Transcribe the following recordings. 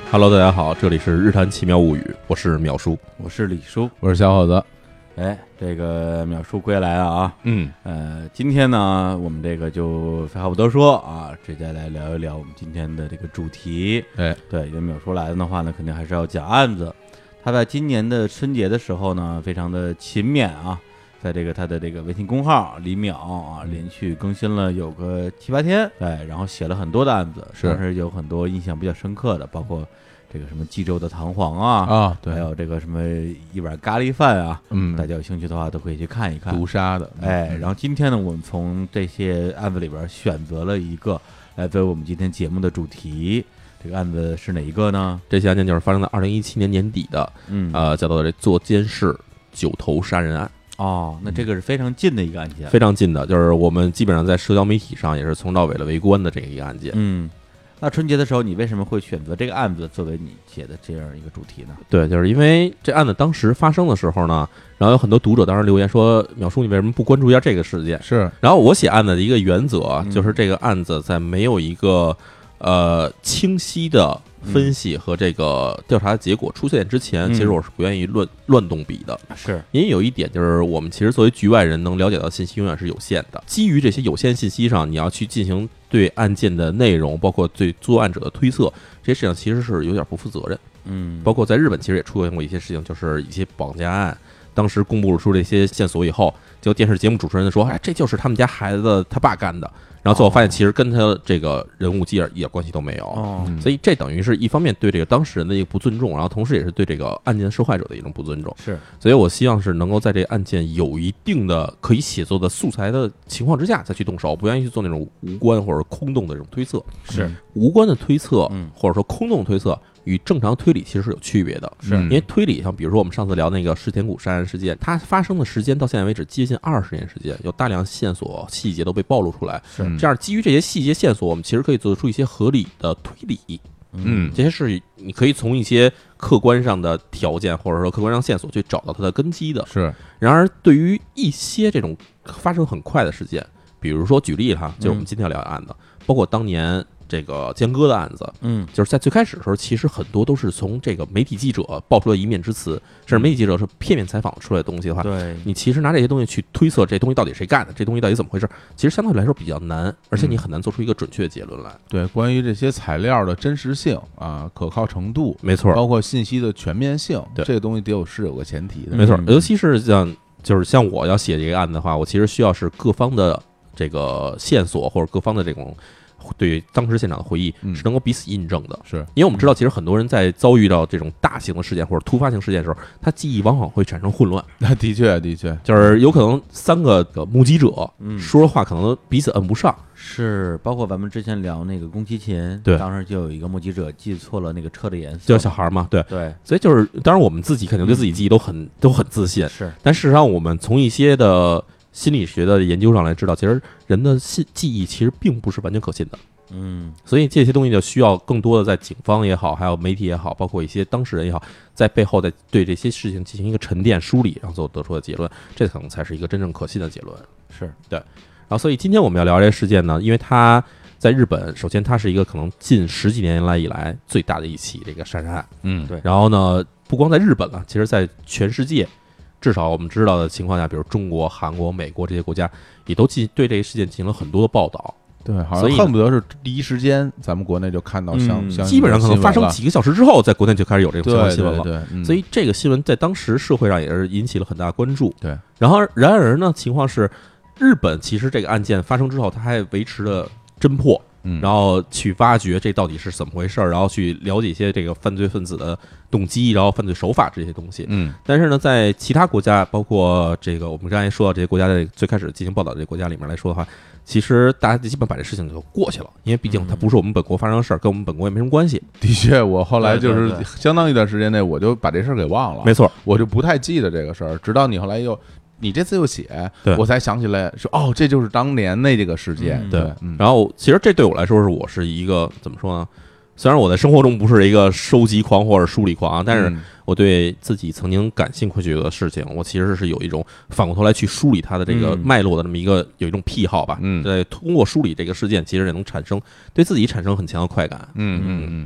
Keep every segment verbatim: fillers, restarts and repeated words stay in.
Hello， 大家好，这里是日谈奇妙物语，我是淼叔， 我是李叔， 我是小伙子。 哎，这个淼叔归来了啊！ 嗯， 呃，今天呢，我们这个就废话不多说啊，直接来聊一聊我们今天的这个主题。 哎， 对，因为淼叔来的话呢，肯定还是要讲案子。他在今年的春节的时候呢，非常的勤勉啊，在这个他的这个微信公号李淼啊，连续更新了有个七八天，对，然后写了很多的案子， 是当时有很多印象比较深刻的，包括这个什么济州的弹簧啊啊，对， 还有这个什么一碗咖喱饭啊， 嗯， 大家有兴趣的话都可以去看一看。 毒杀的， 哎， 嗯然后今天呢，我们从这些案子里边选择了一个来作为我们今天节目的主题。这个案子是哪一个呢？ 这起案件就是发生在二零一七年年底的， 嗯， 呃，叫做这做监视九头杀人案。 哦，那这个是非常近的一个案件， 非常近的，就是我们基本上在社交媒体上也是从到尾的围观的这个一个案件。 嗯，那春节的时候，你为什么会选择这个案子作为你写的这样一个主题呢？ 对，就是因为这案子当时发生的时候呢，然后有很多读者当时留言说：“淼叔，你为什么不关注一下这个事件？” 是， 然后我写案子的一个原则嗯就是这个案子在没有一个呃清晰的分析和这个调查结果出现之前， 嗯其实我是不愿意乱乱动笔的。 是， 因为有一点就是，我们其实作为局外人能了解到信息永远是有限的。基于这些有限信息上，你要去进行对案件的内容，包括对作案者的推测，这些事情其实是有点不负责任。 嗯， 包括在日本，其实也出现过一些事情，就是一些绑架案。当时公布出这些线索以后，就电视节目主持人说：“哎，这就是他们家孩子他爸干的。”然后最后发现，其实跟他这个人物一点一点关系都没有。 哦， 嗯所以这等于是一方面对这个当事人的一个不尊重，然后同时也是对这个案件受害者的一种不尊重。 是， 所以我希望是能够在这个案件有一定的可以写作的素材的情况之下再去动手，不愿意去做那种无关或者空洞的这种推测。 是无关的推测嗯， 或者说空洞推测，与正常推理其实是有区别的。 是因为推理，像比如说我们上次聊那个石田谷杀人事件，它发生的时间到现在为止接近二十年时间，有大量线索细节都被暴露出来。 是嗯这样基于这些细节线索，我们其实可以做出一些合理的推理。 嗯这些是你可以从一些客观上的条件或者说客观上线索去找到它的根基的。 是， 然而，对于一些这种发生很快的事件，比如说举例哈，就是我们今天要聊的案子，包括当年这个江歌的案子， 嗯， 就是在最开始的时候，其实很多都是从这个媒体记者爆出了一面之词，甚至媒体记者是片面采访出来的东西的话， 对， 你其实拿这些东西去推测这东西到底谁干的，这东西到底怎么回事，其实相对来说比较难，而且你很难做出一个准确的结论来。 对，关于这些材料的真实性啊、可靠程度， 没错， 包括信息的全面性， 对这个东西得有是有个前提的。 没错， 嗯尤其是像就是像我要写这个案子的话，我其实需要是各方的这个线索或者各方的这种对当时现场的回忆嗯是能够彼此印证的。 是， 因为我们知道，其实很多人在遭遇到这种大型的事件或者突发性事件的时候，他记忆往往会产生混乱， 那的确的确， 就是有可能三个目击者嗯说的话可能彼此摁不上。 是，包括咱们之前聊那个宫崎勤， 对当时就有一个目击者记错了那个车的颜色， 叫小孩嘛，对， 对， 所以就是，当然我们自己肯定对自己记忆都很都很自信， 是， 但事实上我们从一些的心理学的研究上来知道，其实人的信记忆其实并不是完全可信的。 嗯， 所以这些东西就需要更多的在警方也好，还有媒体也好，包括一些当事人也好，在背后再对这些事情进行一个沉淀梳理，然后最后得出的结论，这可能才是一个真正可信的结论。 是， 然后，所以今天我们要聊这个事件呢，因为它在日本，首先它是一个可能近十几年来以来最大的一起这个杀人案。 嗯， 对然后呢，不光在日本了，其实在全世界，至少我们知道的情况下，比如中国、韩国、美国这些国家，也都进对这个事件进行了很多的报道。 对，好所以呢像恨不得是第一时间，咱们国内就看到相嗯相应的基本上可能发生新闻了几个小时之后，在国内就开始有这种相关对新闻了。 对对，嗯所以这个新闻在当时社会上也是引起了很大关注。 对， 然后然而呢，情况是，日本其实这个案件发生之后，它还维持了侦破， 嗯， 然后去挖掘这到底是怎么回事儿，然后去了解一些这个犯罪分子的动机，然后犯罪手法这些东西。 嗯但是呢，在其他国家，包括这个我们刚才说到这些国家的最开始进行报道的这些国家里面来说的话，其实大家基本把这事情就过去了，因为毕竟它不是我们本国发生的事儿，跟我们本国也没什么关系。 的确，我后来就是对对对相当一段时间内，我就把这事儿给忘了， 没错， 我就不太记得这个事儿，直到你后来又。你这次又写对， 我才想起来说，哦，这就是当年那这个事件， 嗯对对， 嗯， 然后其实这对我来说是我是一个怎么说呢？虽然我在生活中不是一个收集狂或者梳理狂啊，但是嗯我对自己曾经感兴趣的事情，我其实是有一种反过头来去梳理它的这个嗯脉络的这么一个有一种癖好吧。 嗯对，通过梳理这个事件，其实也能产生对自己产生很强的快感。 嗯嗯嗯，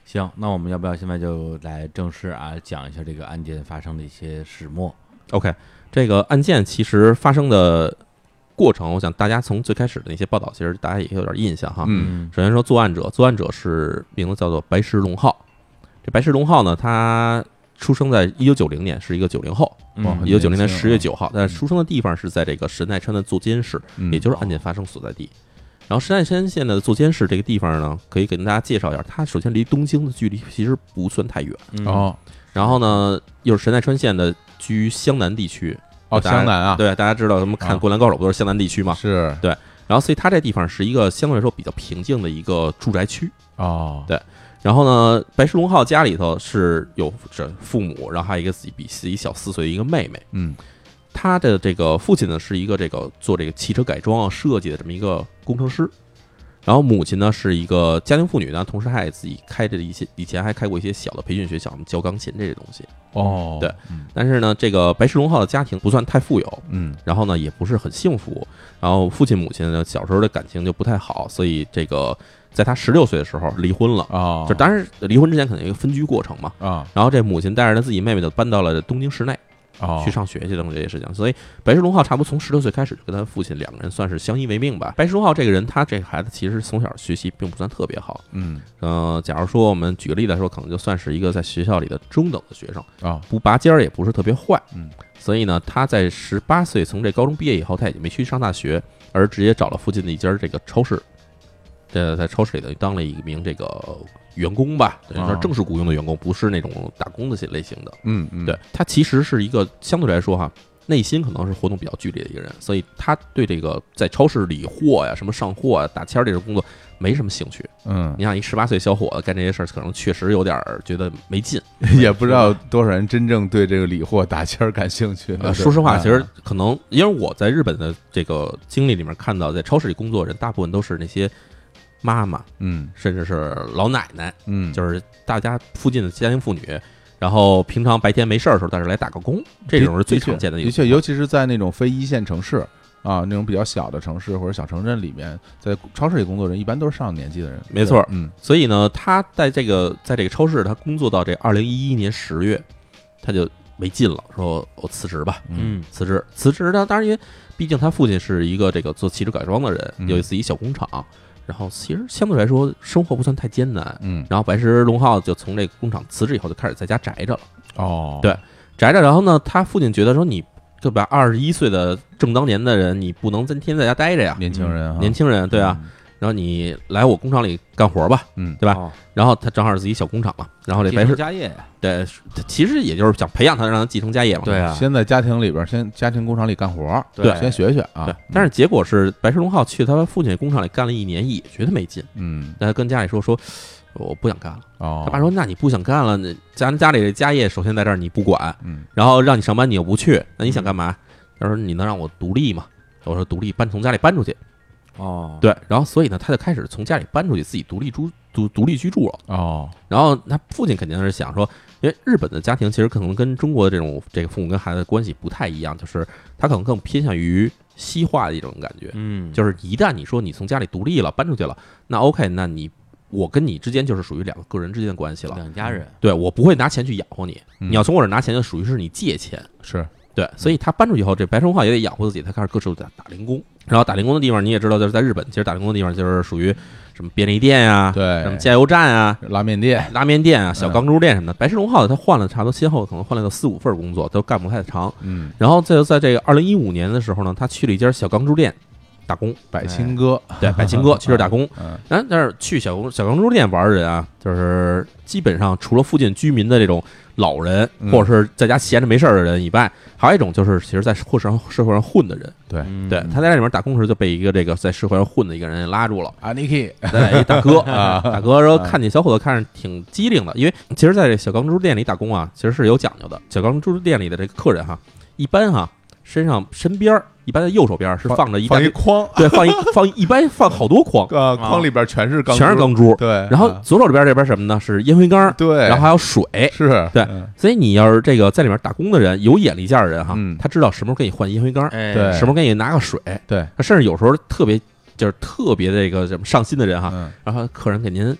行，那我们要不要现在就来正式啊讲一下这个案件发生的一些始末 ？OK， 这个案件其实发生的过程，我想大家从最开始的那些报道，其实大家也有点印象哈。 嗯首先说作案者，作案者是名字叫做白石龙浩。这白石龙浩呢，他出生在一九九零年，是一个九零后。 嗯一九九零年十月九号，但出生的地方是在这个神奈川的座间市， 嗯也就是案件发生所在地。然后神奈川县的座间市这个地方呢，可以给大家介绍一下，它首先离东京的距离其实不算太远。 嗯哦然后呢，又是神奈川县的居于湘南地区。 哦， 大家湘南啊， 对，大家知道什么看啊 《灌篮高手》不都是湘南地区吗？ 是然后所以它这地方是一个相对来说比较平静的一个住宅区。 哦， 对然后呢，白石龙浩家里头是有着父母，然后还有一个自己比自己小四岁的一个妹妹。 嗯他的这个父亲呢是一个这个做这个汽车改装设计的这么一个工程师，然后母亲呢是一个家庭妇女呢，同时还自己开着一些以前还开过一些小的培训学校，教钢琴这些东西。 哦， 对但是呢，这个白石龙浩的家庭不算太富有， 嗯然后呢也不是很幸福，然后父亲母亲呢小时候的感情就不太好，所以这个在他十六岁的时候离婚了。 哦， 就当然离婚之前可能有一个分居过程嘛， 啊然后这母亲带着他自己妹妹就搬到了东京市内。 哦去上学去等这些事情，所以白石龙浩差不多从十六岁开始就跟他父亲两个人算是相依为命吧。白石龙浩这个人，他这个孩子其实从小学习并不算特别好， 嗯呃，假如说我们举个例来说，可能就算是一个在学校里的中等的学生， 啊不拔尖儿也不是特别坏， 嗯， 所以呢，他在十八岁从这高中毕业以后，他已经没去上大学，而直接找了附近的一家这个超市，这在超市里头当了一名这个员工吧，等于说正式雇佣的员工，不是那种打工的类型的。 嗯嗯， 对，他其实是一个相对来说哈，内心可能是活动比较剧烈的一个人，所以他对这个在超市理货呀、什么上货啊、打签儿这种工作没什么兴趣。 嗯， 你想一十八岁小伙子干这些事儿，可能确实有点儿觉得没劲。 也不知道多少人真正对这个理货打签儿感兴趣。 呃，说实话， 啊其实可能因为我在日本的这个经历里面看到，在超市里工作的人大部分都是那些妈妈， 嗯甚至是老奶奶， 嗯， 就是大家附近的家庭妇女。然后平常白天没事儿的时候，但是来打个工，这种是最常见的一个的确， 情况。 尤其是在那种非一线城市啊，那种比较小的城市或者小城镇里面，在超市里工作的人一般都是上年纪的人。 没错嗯所以呢，他在这个在这个超市，他工作到这二零一一年十月，他就没劲了，说我辞职吧， 嗯辞职，辞职呢，当然因为毕竟他父亲是一个这个做汽车改装的人， 嗯有自己小工厂，然后其实相对来说生活不算太艰难。 嗯然后白石龙浩就从这个工厂辞职以后，就开始在家宅着了。 哦， 对宅着，然后呢，他父亲觉得说你对吧，二十一岁的正当年的人，你不能天天在家待着呀， 年轻人啊， 年轻人对啊，然后你来我工厂里干活吧， 嗯， 对吧？ 哦然后他正好是自己小工厂嘛，然后这继承白石家业呀， 对，其实也就是想培养他，让他继承家业嘛。 对啊， 先在家庭里边，先家庭工厂里干活儿， 对先学学啊。 对，但是结果是白石龙浩去他父亲工厂里干了一年，也觉得没劲， 嗯， 但他跟家里说说。我不想干了。 哦， 他爸说：“那你不想干了，那咱家里的家业首先在这儿你不管， 嗯然后让你上班你又不去，那你想干嘛？”他说：“你能让我独立吗？”我说：“独立，搬从家里搬出去。” 哦， 对，然后所以呢，他就开始从家里搬出去，自己独立住独独立居住了。 哦， 然后他父亲肯定是想说，因为日本的家庭其实可能跟中国的这种这个父母跟孩子的关系不太一样，就是他可能更偏向于西化的一种感觉， 嗯， 就是一旦你说你从家里独立了，搬出去了，那 OK，那你我跟你之间就是属于两个个人之间的关系了。 两家人， 对我不会拿钱去养活你， 嗯你要从我这儿拿钱，就属于是你借钱。 是， 对，所以他搬出去以后，这白生化也得养活自己，他开始各处打打零工。然后打零工的地方你也知道，就是在日本，其实打零工的地方就是属于什么便利店呀、 对什么加油站啊、 拉面店， 拉面店啊、小钢珠店什么的。白石龙浩他换了差不多先后可能换了个四五份工作，都干不太长。 嗯， 然后再在这个二零一五年的时候呢，他去了一家小钢珠店打工， 百青哥， 对，百青哥去这儿打工。 嗯但但是去小小钢珠店玩的人啊，就是基本上除了附近居民的这种老人， 嗯或者是在家闲着没事儿的人以外，还有一种就是其实在社会上社会上混的人。 对， 嗯对，他在那里面打工时就被一个这个在社会上混的一个人拉住了。 阿尼基， 对，一大哥啊大哥说看见小伙子看着挺机灵的，因为其实在这小钢珠店里打工啊，其实是有讲究的。小钢珠店里的这个客人哈，一般哈身上身边儿一般的右手边是放着一大放一堆筐， 对，放一放一般放好多筐， 啊，筐里边全是钢， 全是，钢珠。 对， 然后啊左手边这边什么呢？是烟灰缸， 对， 然后还有水。 是， 对嗯所以你要是这个在里面打工的人，有眼力见儿的人哈嗯， 他知道什么时候给你换烟灰缸， 哎， 对什么时候给你拿个水， 对， 他甚至有时候特别就是特别这个什么上心的人哈， 嗯然后客人给您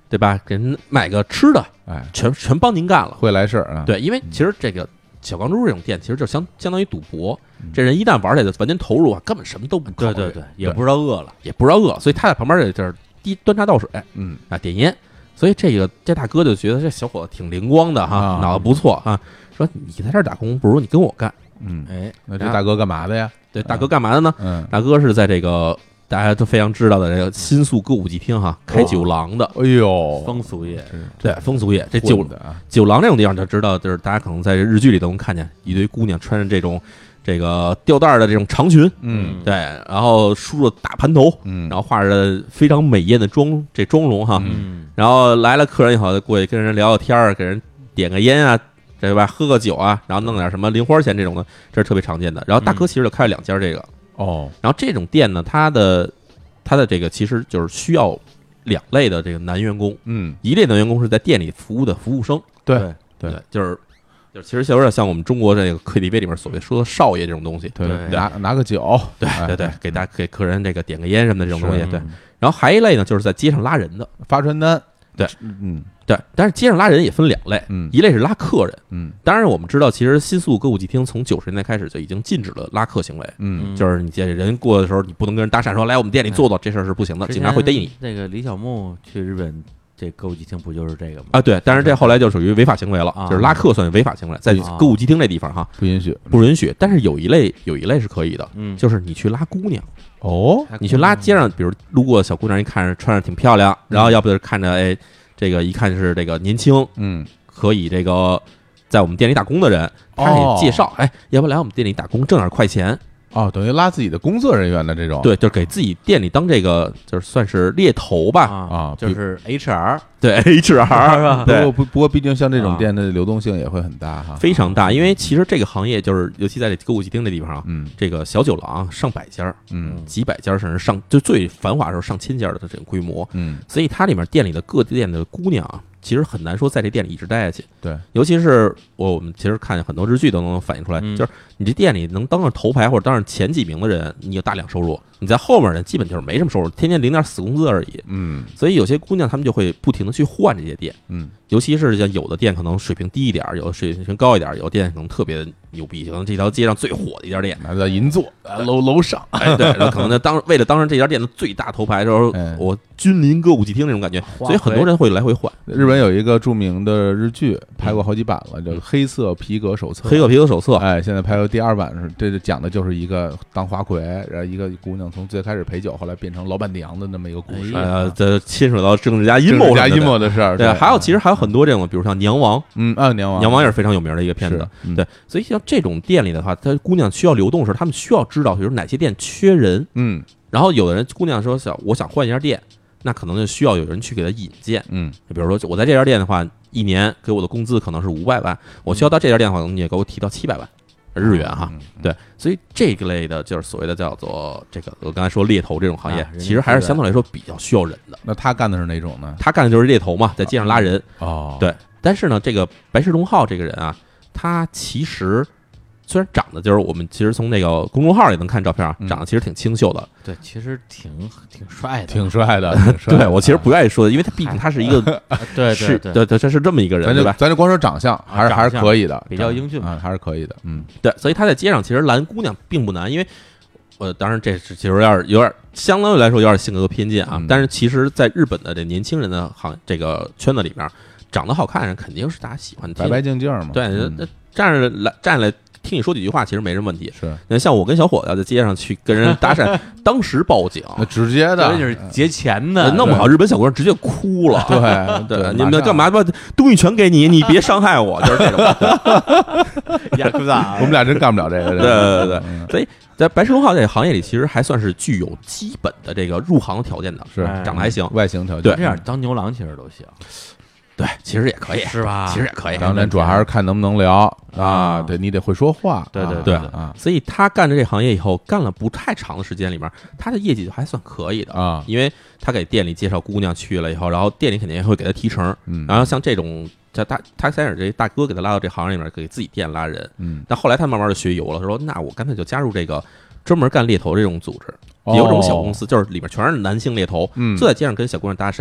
对吧？给人买个吃的， 哎， 全全帮您干了。 会来事儿啊。 对，因为其实这个小钢珠这种店，其实就相相当于赌博。 嗯这人一旦玩起来，完全投入啊，根本什么都不考虑， 对对对，也不知道饿了， 也不知道饿，所以他在旁边这就是滴端茶倒水， 嗯啊，点烟。所以这个这大哥就觉得这小伙子挺灵光的哈， 啊脑子不错啊。说你在这儿打工，不如你跟我干。 嗯， 哎， 那这大哥干嘛的呀？ 对，大哥干嘛的呢？ 嗯， 大哥是在这个大家都非常知道的这个新宿歌舞伎町哈开酒廊的。 哎呦， 风俗业， 对，风俗业这酒的啊， 酒廊这种地方就知道，就是大家可能在日剧里都能看见一堆姑娘穿着这种这个吊带的这种长裙， 嗯对，然后梳着大盘头， 嗯， 然后画着非常美艳的妆这妆容哈， 嗯， 然后来了客人以后就过去跟人聊聊天儿，给人点个烟啊，对吧？喝个酒啊，然后弄点什么零花钱这种的，这是特别常见的。然后大哥其实就开了两家这个， 哦， 然后这种店呢，它的它的这个其实就是需要两类的这个男员工， 嗯， 一类男员工是在店里服务的服务生， 对对对， 就是就是其实有点像我们中国这个 K T V 里面所谓说的少爷这种东西， 对对拿拿个酒， 对哎对对，给大给客人这个点个烟什么的这种东西， 嗯对。然后还一类呢，就是在街上拉人的， 发传单， 对， 嗯对。但是街上拉人也分两类， 嗯一类是拉客人。 嗯当然，我们知道，其实新宿歌舞伎町从九十年代开始就已经禁止了拉客行为， 嗯就是你见人过的时候，你不能跟人搭讪说来我们店里坐坐，这事儿是不行的，警察会逮你。 那个李小牧去日本这歌舞伎町不就是这个吗？ 啊。对，但是这后来就属于违法行为了， 啊就是拉客算违法行为，在啊歌舞伎町这地方哈不允许， 不允许。但是有一类有一类是可以的， 嗯， 就是你去拉姑娘， 哦， 你去拉街上，比如路过小姑娘，一看着穿着挺漂亮，然后要不就是看着哎，这个一看是这个年轻， 嗯可以这个在我们店里打工的人，他哦也介绍，哎，要不来我们店里打工挣点快钱？ 哦，等于拉自己的工作人员的这种， 对，就是给自己店里当这个，就是算是猎头吧。 啊啊就是 H R， 对 H R 是吧不对过不不过，毕竟像这种啊店的流动性也会很大哈， 非常大，因为其实这个行业就是，尤其在这歌舞伎町这地方啊， 嗯这个小酒廊上百家， 嗯几百家，甚至上就最繁华的时候上千家的这种规模， 嗯， 所以它里面店里的各店的姑娘啊，其实很难说在这店里一直待下去。 对， 尤其是我我们其实看很多日剧都能反映出来， 嗯就是你这店里能当上头牌或者当上前几名的人，你有大量收入；你在后面人基本就是没什么收入，天天领点死工资而已。 嗯所以有些姑娘她们就会不停的去换这些店， 嗯尤其是像有的店可能水平低一点，有的水平高一点，有的店可能特别牛逼，可能这条街上最火的一家店。 拿到银座啊楼楼上， 哎，对，然后可能就当为了当上这家店的最大头牌的时候哎， 我君临歌舞伎町那种感觉，所以很多人会来回换。 日本有一个著名的日剧，拍过好几版了，叫《黑色皮革手册》。 黑客皮革手册， 哎，现在拍到第二版是，这就讲的就是一个当花魁，然后一个姑娘从最开始陪酒，后来变成老板娘的那么一个故事。 呃，这牵扯到政治家阴谋什么的政治家阴谋的事儿。 对，还有其实还有很多这种，比如像娘王， 嗯啊，娘王， 娘王也是非常有名的一个片子。 是， 对，所以像这种店里的话，她姑娘需要流动的时候，他们需要知道，比如哪些店缺人， 嗯然后有的人姑娘说想我想换一家店，那可能就需要有人去给她引荐。 嗯比如说我在这家店的话，一年给我的工资可能是五百万，我需要到这家店的话，你也给我提到七百万日元哈。 嗯， 对，所以这个类的就是所谓的叫做这个我刚才说猎头这种行业啊，人家其实还是相对来说比较需要人的。 那他干的是哪种呢？ 他干的就是猎头嘛，在街上拉人。 哦， 对，但是呢，这个白石龙浩这个人啊，他其实虽然长得就是我们其实从那个公众号也能看照片啊， 嗯长得其实挺清秀的。 对，其实挺挺帅的， 挺帅的。挺帅的对我其实不愿意说的，因为他毕竟他是一个啊对是对， 对对，他是这么一个人， 咱就对吧？ 咱就光说长相，还是还是长相可以的， 比较英俊嘛啊，还是可以的。嗯对，所以他在街上其实拦姑娘并不难，因为呃，当然这是其实有点有点相当于来说有点性格偏见啊。 嗯但是其实，在日本的这年轻人的行这个圈子里面，长得好看的人肯定是大家喜欢的。 白白净净嘛。 对， 嗯那站着来站来听你说几句话，其实没什么问题。 是那像我跟小伙子在街上去跟人搭讪，当时报警， 那直接的， 这就是劫钱的， 弄不好日本小姑娘直接哭了。 对对，你们干？嘛把东西全给你，你别伤害我，就是这种。 雅库扎我们俩真干不了这个。 对对对嗯所以在白石龙浩这个行业里，其实还算是具有基本的这个入行条件的， 是哎长得还行。 外形条件对这样当牛郎其实都行， 对，其实也可以， 是吧其实也可以。 当然主要还是看能不能聊啊， 啊对你得会说话，啊对对对啊所以他干着这行业以后，干了不太长的时间里面，他的业绩就还算可以的， 啊， 因为他给店里介绍姑娘去了以后，然后店里肯定也会给他提成。 嗯， 然后像这种，在大他开始这大哥给他拉到这行业里面，给自己店拉人。 嗯， 但后来他慢慢的学油了，说那我干脆就加入这个专门干猎头这种组织， 哦有这种小公司，就是里面全是男性猎头， 嗯就在街上跟小姑娘搭讪。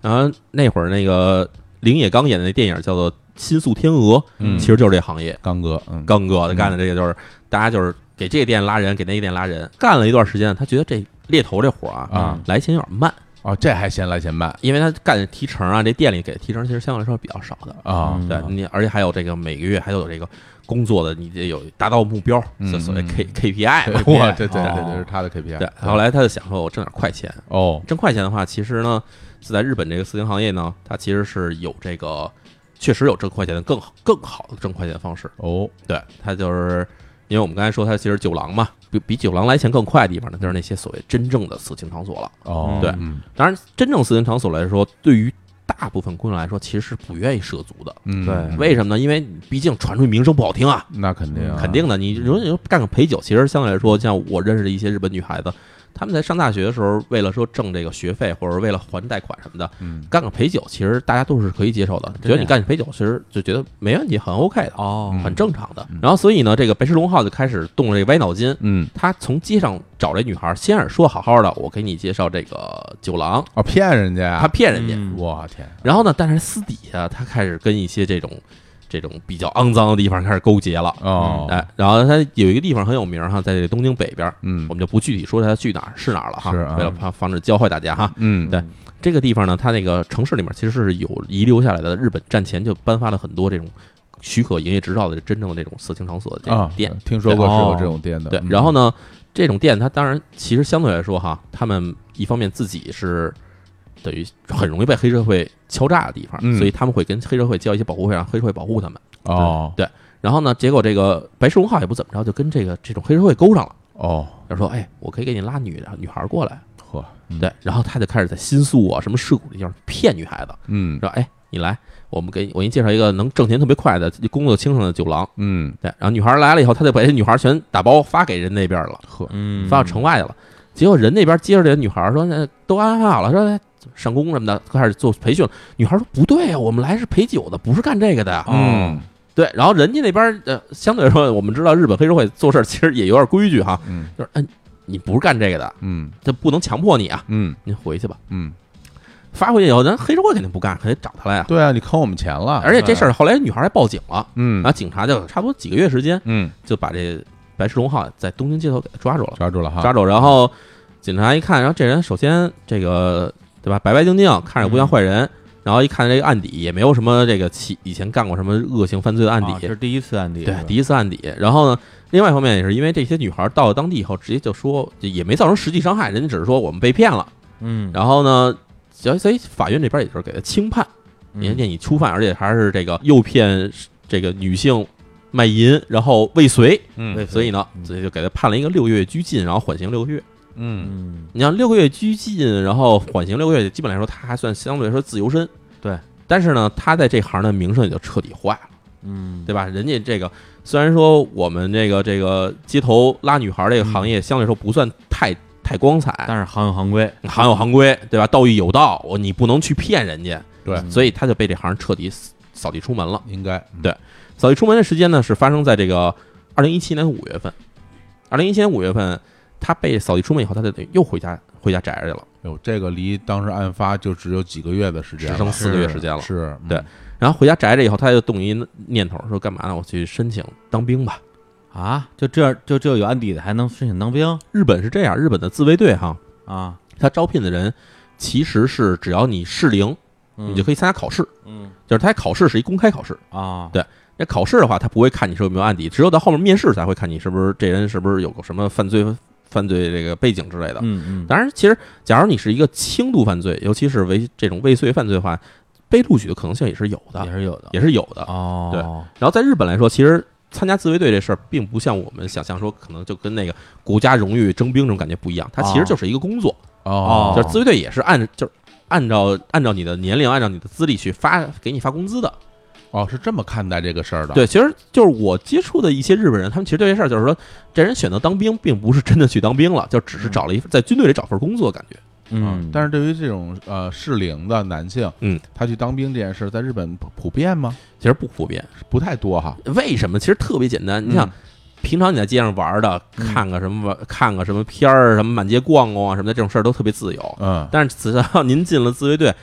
然后那会儿那个林野刚演的那电影叫做《新宿天鹅》， 嗯其实就是这行业， 刚哥，嗯， 刚哥他干的这个就是大家就是给这个店拉人，给那个店拉人，干了一段时间，他觉得这猎头这活啊啊来钱有点慢。 哦，这还嫌来嫌慢因为他干提成啊，这店里给提成其实相对来说比较少的啊， 嗯对你，而且还有这个每个月还有这个工作的，你得有达到目标， 嗯就所谓嗯 K K P I 嘛。 哇，对对哦对，这是他的 K P I。 对，后来他就想说，我挣点快钱。 哦， 挣快钱的话，其实呢，是在日本这个色情行业呢，它其实是有这个，确实有挣快钱的更好更好的挣快钱方式。 哦， 对，它就是因为我们刚才说它其实酒廊嘛，比比酒廊来钱更快的地方呢，就是那些所谓真正的色情场所了。 哦， 对嗯当然，真正色情场所来说，对于大部分姑娘来说，其实是不愿意涉足的。 嗯， 对为什么呢？因为你毕竟传出去名声不好听啊， 那肯定啊肯定的。你如果干个陪酒，其实相对来说，像我认识的一些日本女孩子，她们在上大学的时候，为了说挣这个学费，或者为了还贷款什么的， 嗯干个陪酒，其实大家都是可以接受的。觉得你干陪酒，其实就觉得没问题，很 OK 的， 哦很正常的。然后所以呢，这个白石龙浩就开始动了这个歪脑筋。 嗯， 他从街上找这女孩，先是说好好的，我给你介绍这个酒廊， 哦，骗人家呀， 他骗人家。 嗯我天， 然后呢，但是私底下他开始跟一些这种这种比较肮脏的地方开始勾结了。 哦， 哎，然后他有一个地方很有名哈，在这个东京北边， 嗯我们就不具体说他去哪儿是哪儿了哈， 是啊为了怕防止教坏大家哈。 嗯， 对这个地方呢，它那个城市里面其实是有遗留下来的，日本战前就颁发了很多这种许可营业执照的真正的这种色情场所的这种啊， 店。 听说过对是有这种店的， 对， 嗯然后呢，这种店它当然其实相对来说哈，他们一方面自己是等于很容易被黑社会敲诈的地方， 嗯所以他们会跟黑社会交一些保护费，让黑社会保护他们。 哦对，然后呢，结果这个白石文浩也不怎么着，就跟这个这种黑社会勾上了。 哦， 他说：“哎，我可以给你拉女的女孩过来。 呵，” 对，然后他就开始在新宿啊、什么涉谷的地方骗女孩子， 嗯说：“哎，你来，我们给你我给你介绍一个能挣钱特别快的、工作轻松的酒廊。 嗯” 对，然后女孩来了以后，他就把这女孩全打包发给人那边了， 呵， 嗯， 发到城外去了。结果人那边接着这个女孩说：“那都安排好了，说上工什么的，开始做培训。”女孩说：“不对啊，我们来是陪酒的，不是干这个的呀。” 嗯对，然后人家那边呃，相对来说，我们知道日本黑社会做事其实也有点规矩哈， 嗯就是嗯、你不是干这个的， 嗯这不能强迫你啊， 嗯您回去吧。 嗯， 发回去以后，咱黑社会肯定不干，肯定找他来呀。 对啊，你坑我们钱了， 而且这事儿后来女孩还报警了， 嗯然后警察就差不多几个月时间嗯， 就把这白石龙浩在东京街头给他抓住了， 抓住了哈， 抓住，然后警察一看，然后这人首先这个对吧，白白净净，看着不像坏人。然后一看这个案底也没有什么这个其以前干过什么恶性犯罪的案底， 啊这是第一次案底， 对，第一一次案底。然后呢，另外一方面也是因为这些女孩到了当地以后，直接就说也没造成实际伤害，人家只是说我们被骗了。 嗯， 然后呢，所以法院这边也就是给他轻判， 嗯人家你初犯，而且还是这个诱骗这个女性卖淫，然后未遂， 嗯所以呢，所以就给他判了一个六个月拘禁，然后缓刑六个月。 嗯嗯， 你像六个月拘禁，然后缓刑六个月，基本来说他还算相对来说自由身。 对， 但是呢，他在这行的名声也就彻底坏了。 嗯， 对吧？人家这个虽然说我们这个这个街头拉女孩这个行业相对来说不算太太光彩， 但是行有行规， 行有行规，对吧？道义有道，我你不能去骗人家， 对， 所以他就被这行彻底扫地出门了。 应该对扫地出门的时间呢是发生在这个二零一七年五月份。二零一七年五月份，他被扫地出门以后，他就得又回家回家宅着去了， 有这个离当时案发就只有几个月的时间了， 只剩四个月时间了。 是， 对然后回家宅着以后，他就动一念头，说干嘛呢？我去申请当兵吧。 啊，就这样，就这有案底的还能申请当兵日本是这样，日本的自卫队哈， 啊？ 他招聘的人其实是只要你适龄，你就可以参加考试。 嗯就是他考试是一公开考试， 啊， 对那考试的话，他不会看你是有没有案底，只有到后面面试才会看你是不是这人是不是有个什么犯罪犯罪这个背景之类的。 嗯嗯， 当然，其实假如你是一个轻度犯罪，尤其是为这种未遂犯罪的话，被录取的可能性也是有的， 也是有的， 也是有的。 哦， 对然后在日本来说，其实参加自卫队这事儿，并不像我们想象说，可能就跟那个国家荣誉征兵这种感觉不一样，它其实就是一个工作， 哦， 就是自卫队也是按就是按照按照你的年龄，按照你的资历去发给你发工资的。 哦，是这么看待这个事儿的， 对，其实就是我接触的一些日本人，他们其实对这事儿就是说，这人选择当兵，并不是真的去当兵了，就只是找了一在军队里找份工作，感觉。 嗯， 但是对于这种呃适龄的男性， 嗯， 他去当兵这件事，在日本普普遍吗？ 其实不普遍， 不太多哈。 为什么？其实特别简单。你想，平常你在街上玩的，看个什么玩，看个什么片儿，什么满街逛逛啊什么的，这种事儿都特别自由。 嗯， 但是只要您进了自卫队，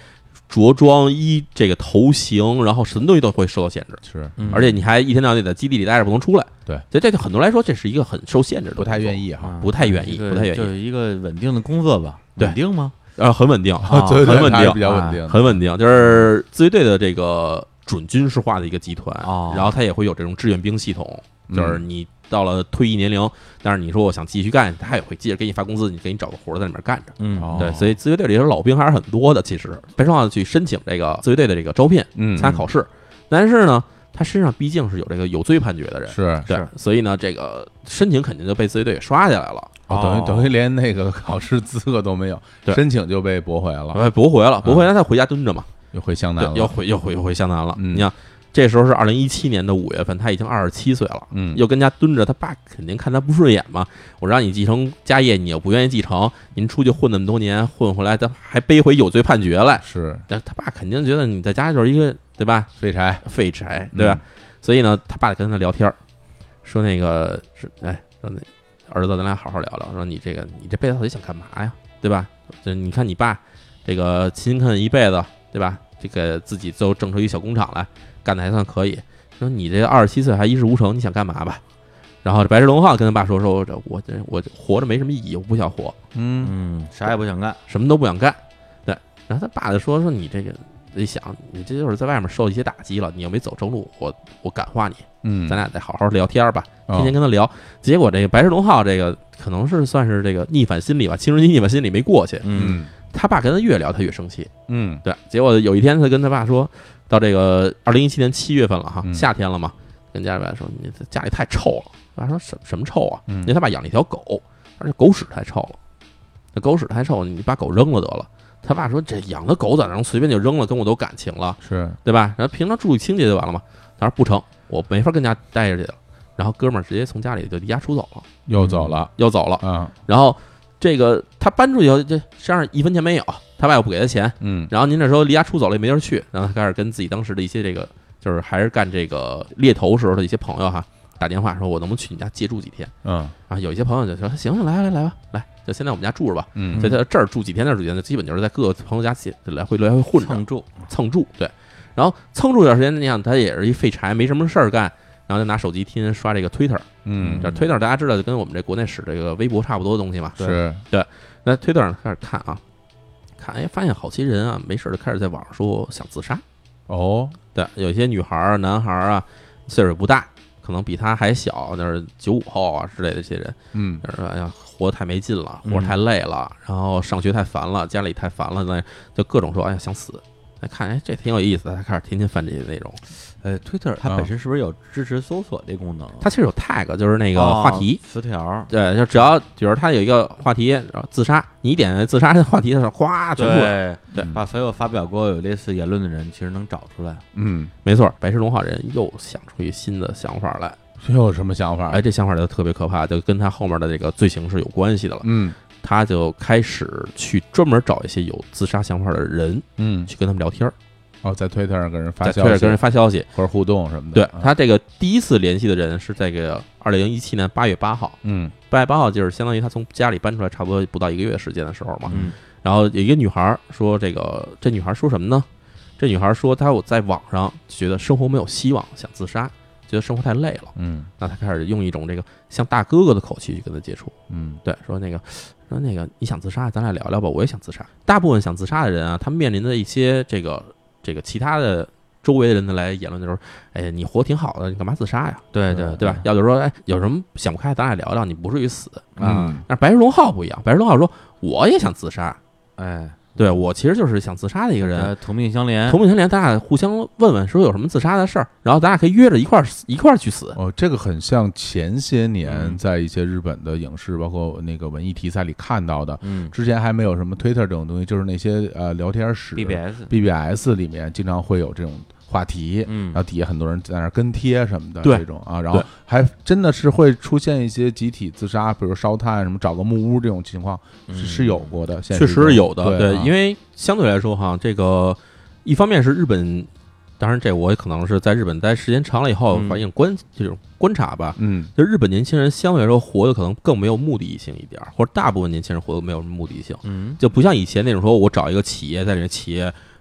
着装衣这个头型，然后什么东西都会受到限制， 是， 嗯而且你还一天到晚得在基地里待着不能出来。 对， 所以这对很多人来说，这是一个很受限制的， 不太愿意， 意哈。 啊不太愿意这个不太愿意就是一个稳定的工作吧？ 对稳定吗？ 呃，很稳定， 啊对对很稳定它是比较稳定， 很稳定，就是自卫队的这个准军事化的一个集团， 哦然后它也会有这种志愿兵系统，就是你到了退役年龄，但是你说我想继续干，他也会接着给你发工资，你给你找个活儿在里面干着。 嗯， 哦对，所以自卫队里的老兵还是很多的。其实白双浩去申请这个自卫队的这个招聘， 嗯， 参加考试，但是呢，他身上毕竟是有这个有罪判决的人， 是， 对，所以呢，这个申请肯定就被自卫队给刷下来了， 哦，等于等于连那个考试资格都没有， 对申请就被驳回了， 呃，驳回了，驳回了，他回家蹲着嘛， 又回湘南了， 对，要回又回又回湘南了。 嗯你看，这时候是二零一七年的五月份，他已经二十七岁了， 嗯， 又跟家蹲着，他爸肯定看他不顺眼嘛。我让你继承家业，你又不愿意继承，您出去混那么多年，混回来，他还背回有罪判决来， 是但他爸肯定觉得你在家就是一个对吧废柴， 废柴，对吧？所以呢，他爸跟他聊天儿，说那个是哎，说那儿子，咱俩好好聊聊，说你这个你这辈子到底想干嘛呀？对吧？这你看你爸这个勤恳一辈子，对吧？这个自己最后挣出一小工厂来，干的还算可以。说你这二十七岁还一事无成，你想干嘛吧？然后这白石龙浩跟他爸说说，我这我这我活着没什么意义，我不想活， 嗯嗯，啥也不想干， 什么都不想干。对，然后他爸就说说你这个得想，你这就是在外面受一些打击了，你又没走正路，我我感化你， 嗯， 咱俩得好好聊天吧， 哦天天跟他聊。结果这个白石龙浩这个可能是算是这个逆反心理吧，青春期逆反心理没过去， 嗯他爸跟他越聊他越生气。 嗯对，结果有一天他跟他爸说，到这个二零一七年七月份了哈， 嗯夏天了嘛，跟家里爸说你家里太臭了。他爸说什什么臭啊？ 嗯因为他爸养了一条狗，而且狗屎太臭了，那狗屎太臭，你把狗扔了得了。他爸说这养的狗咋能随便就扔了，跟我都感情了， 是， 对吧？然后平常注意清洁就完了嘛。他说不成，我没法跟家待着去了。然后哥们儿直接从家里就离家出走了， 又走了要走了。 啊， 然后这个他搬出去以后，这身上一分钱没有，他爸又不给他钱。 嗯然后您这时候离家出走了也没地儿去，然后他开始跟自己当时的一些这个就是还是干这个猎头时候的一些朋友哈打电话说，我能不能去你家借住几天？ 嗯啊，有一些朋友就说行行，来来来吧，来，就先在我们家住着吧。 嗯， 所以他这儿住几天，那儿住几天，就基本就是在各个朋友家起来回来回混着蹭住， 蹭住。对，然后蹭住一段时间，你想他也是一废柴，没什么事儿干，然后就拿手机天天刷这个 Twitter。 嗯这 Twitter 大家知道，就跟我们这国内使这个微博差不多的东西嘛。 是， 那 Twitter 上开始看啊，看哎，发现好些人啊，没事儿就开始在网上说想自杀。 哦， 对，有些女孩儿、男孩儿啊，岁数不大，可能比他还小，就是九五后啊之类的这些人， 嗯就是说哎呀，活得太没劲了， 嗯活得太累了，然后上学太烦了，家里太烦了，那就各种说哎呀想死。哎，看哎这挺有意思的，他开始天天翻这些内容。 呃，Twitter 它啊本身是不是有支持搜索这功能？ 它其实有 tag，就是那个哦话题。 词条， 对，就只要比如它有一个话题，然后自杀，你一点自杀的话题的时候，哗全出来。 对对把所有发表过有类似言论的人，其实能找出来。 嗯， 没错，白石龙浩人又想出一新的想法来。 又有什么想法？ 哎，这想法就特别可怕，就跟他后面的这个罪行是有关系的了。 嗯他就开始去专门找一些有自杀想法的人， 嗯， 去跟他们聊天儿， 哦，在推特上跟人发在消息， 推特跟人发消息。 或者互动什么的。 对啊他这个第一次联系的人是在这个二零一七年八月八号， 嗯八月八号就是相当于他从家里搬出来差不多不到一个月时间的时候嘛。 嗯然后有一个女孩说，这个这女孩说什么呢？这女孩说，她我在网上觉得生活没有希望，想自杀，觉得生活太累了。 嗯那她开始用一种这个像大哥哥的口气去跟他接触。 嗯对，说那个说那个你想自杀，咱俩聊聊吧，我也想自杀。大部分想自杀的人啊，他们面临的一些这个这个其他的周围的人的来言论就是，哎，你活挺好的，你干嘛自杀呀？ 对对对吧？要就是说，哎，有什么想不开，咱俩聊聊，你不至于死。 啊但是白石龙浩不一样，白石龙浩说我也想自杀， 哎， 对我其实就是想自杀的一个人。 呃同命相连， 同命相连，咱俩互相问问，说有什么自杀的事儿，然后咱俩可以约着一块儿一块儿去死。 哦，这个很像前些年嗯在一些日本的影视，包括那个文艺题材里看到的。 嗯之前还没有什么 Twitter 这种东西，就是那些呃聊天室 ，B B S， B B S 里面经常会有这种话题， 嗯然后底下很多人在那儿跟贴什么的对这种啊，然后还真的是会出现一些集体自杀，比如烧炭什么，找个木屋这种情况是是有过的，现确实中实有的， 对啊， 因为相对来说哈，这个一方面是日本，当然这我也可能是在日本待时间长了以后嗯反映观这种观察吧， 嗯就日本年轻人相对来说活得可能更没有目的性一点儿，或者大部分年轻人活得没有什么目的性， 嗯就不像以前那种说我找一个企业在这个企业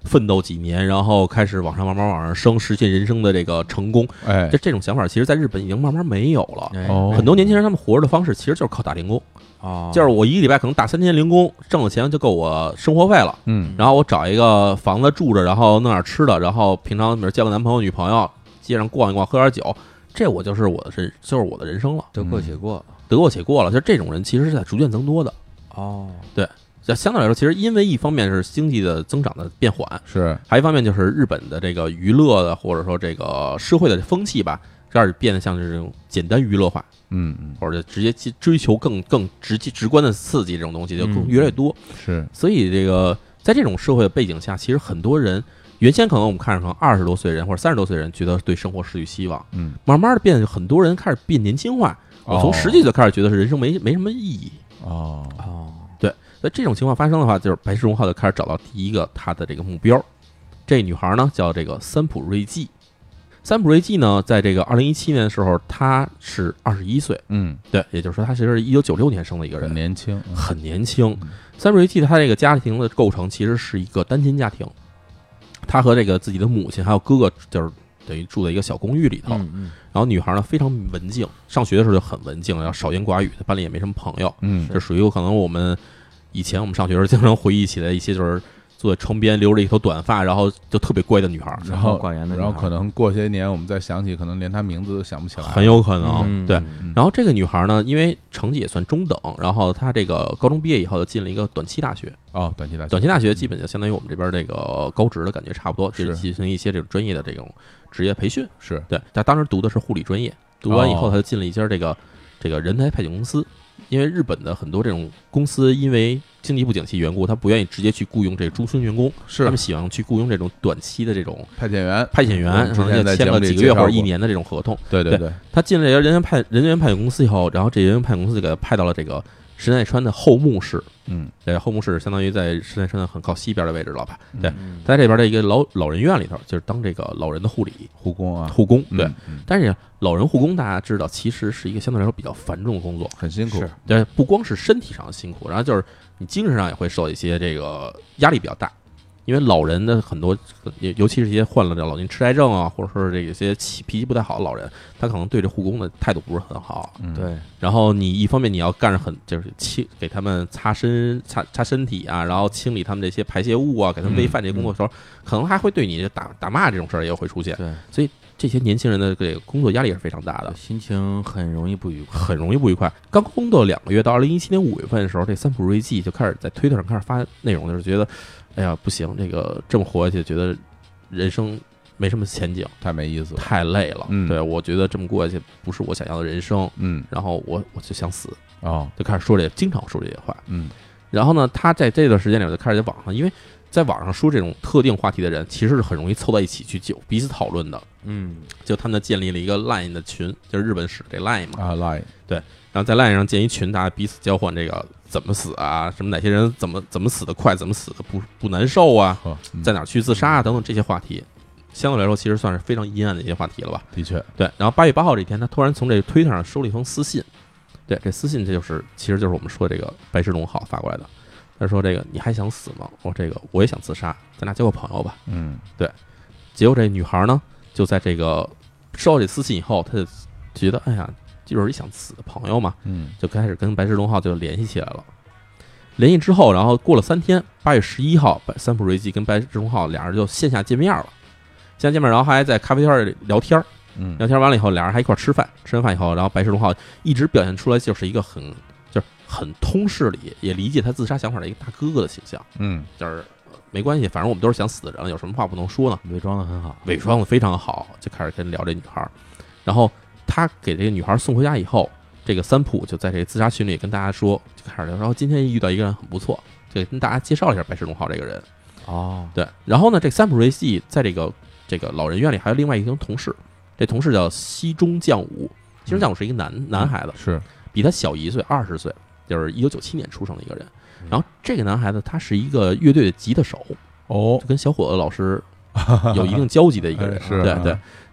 奋斗几年，然后开始往上慢慢往上升，实现人生的这个成功。 哎这，这种想法，其实在日本已经慢慢没有了。 哎哦很多年轻人他们活着的方式其实就是靠打零工， 哦， 就是我一个礼拜可能打三天零工，挣的钱就够我生活费了。 嗯， 然后我找一个房子住着，然后弄点吃的，然后平常比如交个男朋友女朋友，街上逛一逛，喝点酒，这我就是我的人，就是我的人生了， 得过且过。 得过且过了。就这种人其实是在逐渐增多的。 哦， 就相对来说，其实因为一方面是经济的增长的变缓， 是， 还有一方面就是日本的这个娱乐的或者说这个社会的风气吧，这样变得像是这种简单娱乐化， 嗯嗯， 或者直接去追求更更直接直观的刺激这种东西就更越来越多。 是， 所以这个在这种社会的背景下，其实很多人原先可能我们看着可能二十多岁人或者三十多岁人觉得对生活失去希望， 嗯， 慢慢的变，很多人开始变年轻化。我从十几岁开始觉得是人生没没什么意义。 哦， 哦， 所以这种情况发生的话，就是白石荣浩就开始找到第一个他的这个目标。这女孩呢叫这个三浦瑞纪。三浦瑞纪呢，在这个二零一七年的时候，她是二十一岁， 嗯， 对，也就是说她其实是一九九六年生的一个很人， 年轻，嗯很年轻嗯。 三浦瑞纪她这个家庭的构成其实是一个单亲家庭，她和这个自己的母亲还有哥哥就是等于住在一个小公寓里头。 嗯嗯， 然后女孩呢非常文静，上学的时候就很文静，然后少言寡语，班里也没什么朋友， 嗯， 这属于有可能我们以前我们上学的时候经常回忆起来一些，就是坐在窗边留着一头短发，然后就特别乖的女孩， 然后寡言的女孩， 然后可能过些年我们再想起，可能连她名字都想不起来， 很有可能、 嗯对。 嗯然后这个女孩呢，因为成绩也算中等，然后她这个高中毕业以后就进了一个短期大学， 哦，短期大学， 短期大学基本就相当于我们这边这个高职的感觉差不多，就是进行一些这种专业的这种职业培训。 是， 对，她当时读的是护理专业，读完以后哦她就进了一家这个这个人才派遣公司。因为日本的很多这种公司因为经济不景气缘故，他不愿意直接去雇佣这个终身员工， 是他们喜欢去雇佣这种短期的这种派遣员， 派遣员， 之前在签节目里个几个月或者介绍过一年的这种合同。 对对对， 他进了这个人员派人员派遣公司以后，然后这人员派遣公司就给他派到了这个神奈川的后木市。 嗯， 对，后木市相当于在神奈川的很靠西边的位置了吧？ 嗯对，在这边的一个老老人院里头，就是当这个老人的护理护工啊， 护工。对， 嗯，嗯但是老人护工大家知道，其实是一个相对来说比较繁重的工作。 很辛苦， 是对，不光是身体上的辛苦，然后就是你精神上也会受到一些这个压力比较大，因为老人的很多，尤尤其是一些患了这老年痴呆症啊，或者说是这个些气脾气不太好的老人，他可能对这护工的态度不是很好。 嗯， 对， 然后你一方面你要干着很就是清给他们擦身擦擦身体啊，然后清理他们这些排泄物啊，给他们喂饭这些工作的时候，可能还会对你打打骂这种事儿也会出现。 对， 所以这些年轻人的这个工作压力也是非常大的。 心情很容易不愉快。 很容易不愉快。刚工作两个月，到二零一七年五月份的时候，这三浦瑞纪就开始在推特上开始发内容，就是觉得，哎呀不行，这个这么活下去，觉得人生没什么前景， 太没意思了， 太累了。 嗯对，我觉得这么过下去不是我想要的人生， 嗯， 然后我我就想死， 哦， 就开始说这，经常说这些话。 嗯， 然后呢，他在这段时间里面就开始在网上，因为在网上说这种特定话题的人，其实是很容易凑在一起去就彼此讨论的。 嗯， 就他们建立了一个 Line 的群，就是日本史这 Line 嘛。 啊，lie， 然后在 Line 上建一群，大家彼此交换这个怎么死啊，什么哪些人怎么怎么死得快，怎么死的不不难受啊， 呵，嗯在哪儿去自杀啊等等这些话题，相对来说其实算是非常阴暗的一些话题了吧。 的确， 对，然后八月八号这天，他突然从这个推特上收了一封私信，对，这私信这就是其实就是我们说这个白石龙浩发过来的。他说这个你还想死吗？我这个我也想自杀，咱俩交个朋友吧。 嗯， 结果这女孩呢，就在这个收到这私信以后，她就觉得哎呀，就是一想死的朋友嘛， 嗯， 就开始跟白石龙浩就联系起来了。联系之后，然后过了三天，八月十一号，白三浦瑞纪跟白石龙浩俩人就线下见面了。线下见面，然后还在咖啡店里聊天儿。 嗯， 聊天完了以后，俩人还一块儿吃饭。吃完饭以后，然后白石龙浩一直表现出来就是一个很就是很通事理，也理解他自杀想法的一个大哥哥的形象。 嗯， 就是呃没关系，反正我们都是想死的人，有什么话不能说呢？ 伪装的很好， 伪装的非常好，就开始跟聊这女孩儿。然后他给这个女孩送回家以后，这个三浦就在这个自杀群里跟大家说，就开始聊，然后今天遇到一个人很不错，就跟大家介绍一下白石龙浩这个人。 哦， 对，然后呢，这三浦瑞纪在这个这个老人院里还有另外一名同事，这同事叫西中将武。西中将武是一个男、男孩子， 是， 比他小一岁，二十岁，就是一九九七年出生的一个人。然后这个男孩子他是一个乐队的吉他手， 哦就，跟小伙子老师有一定交集的一个人。 哎是啊对对。然后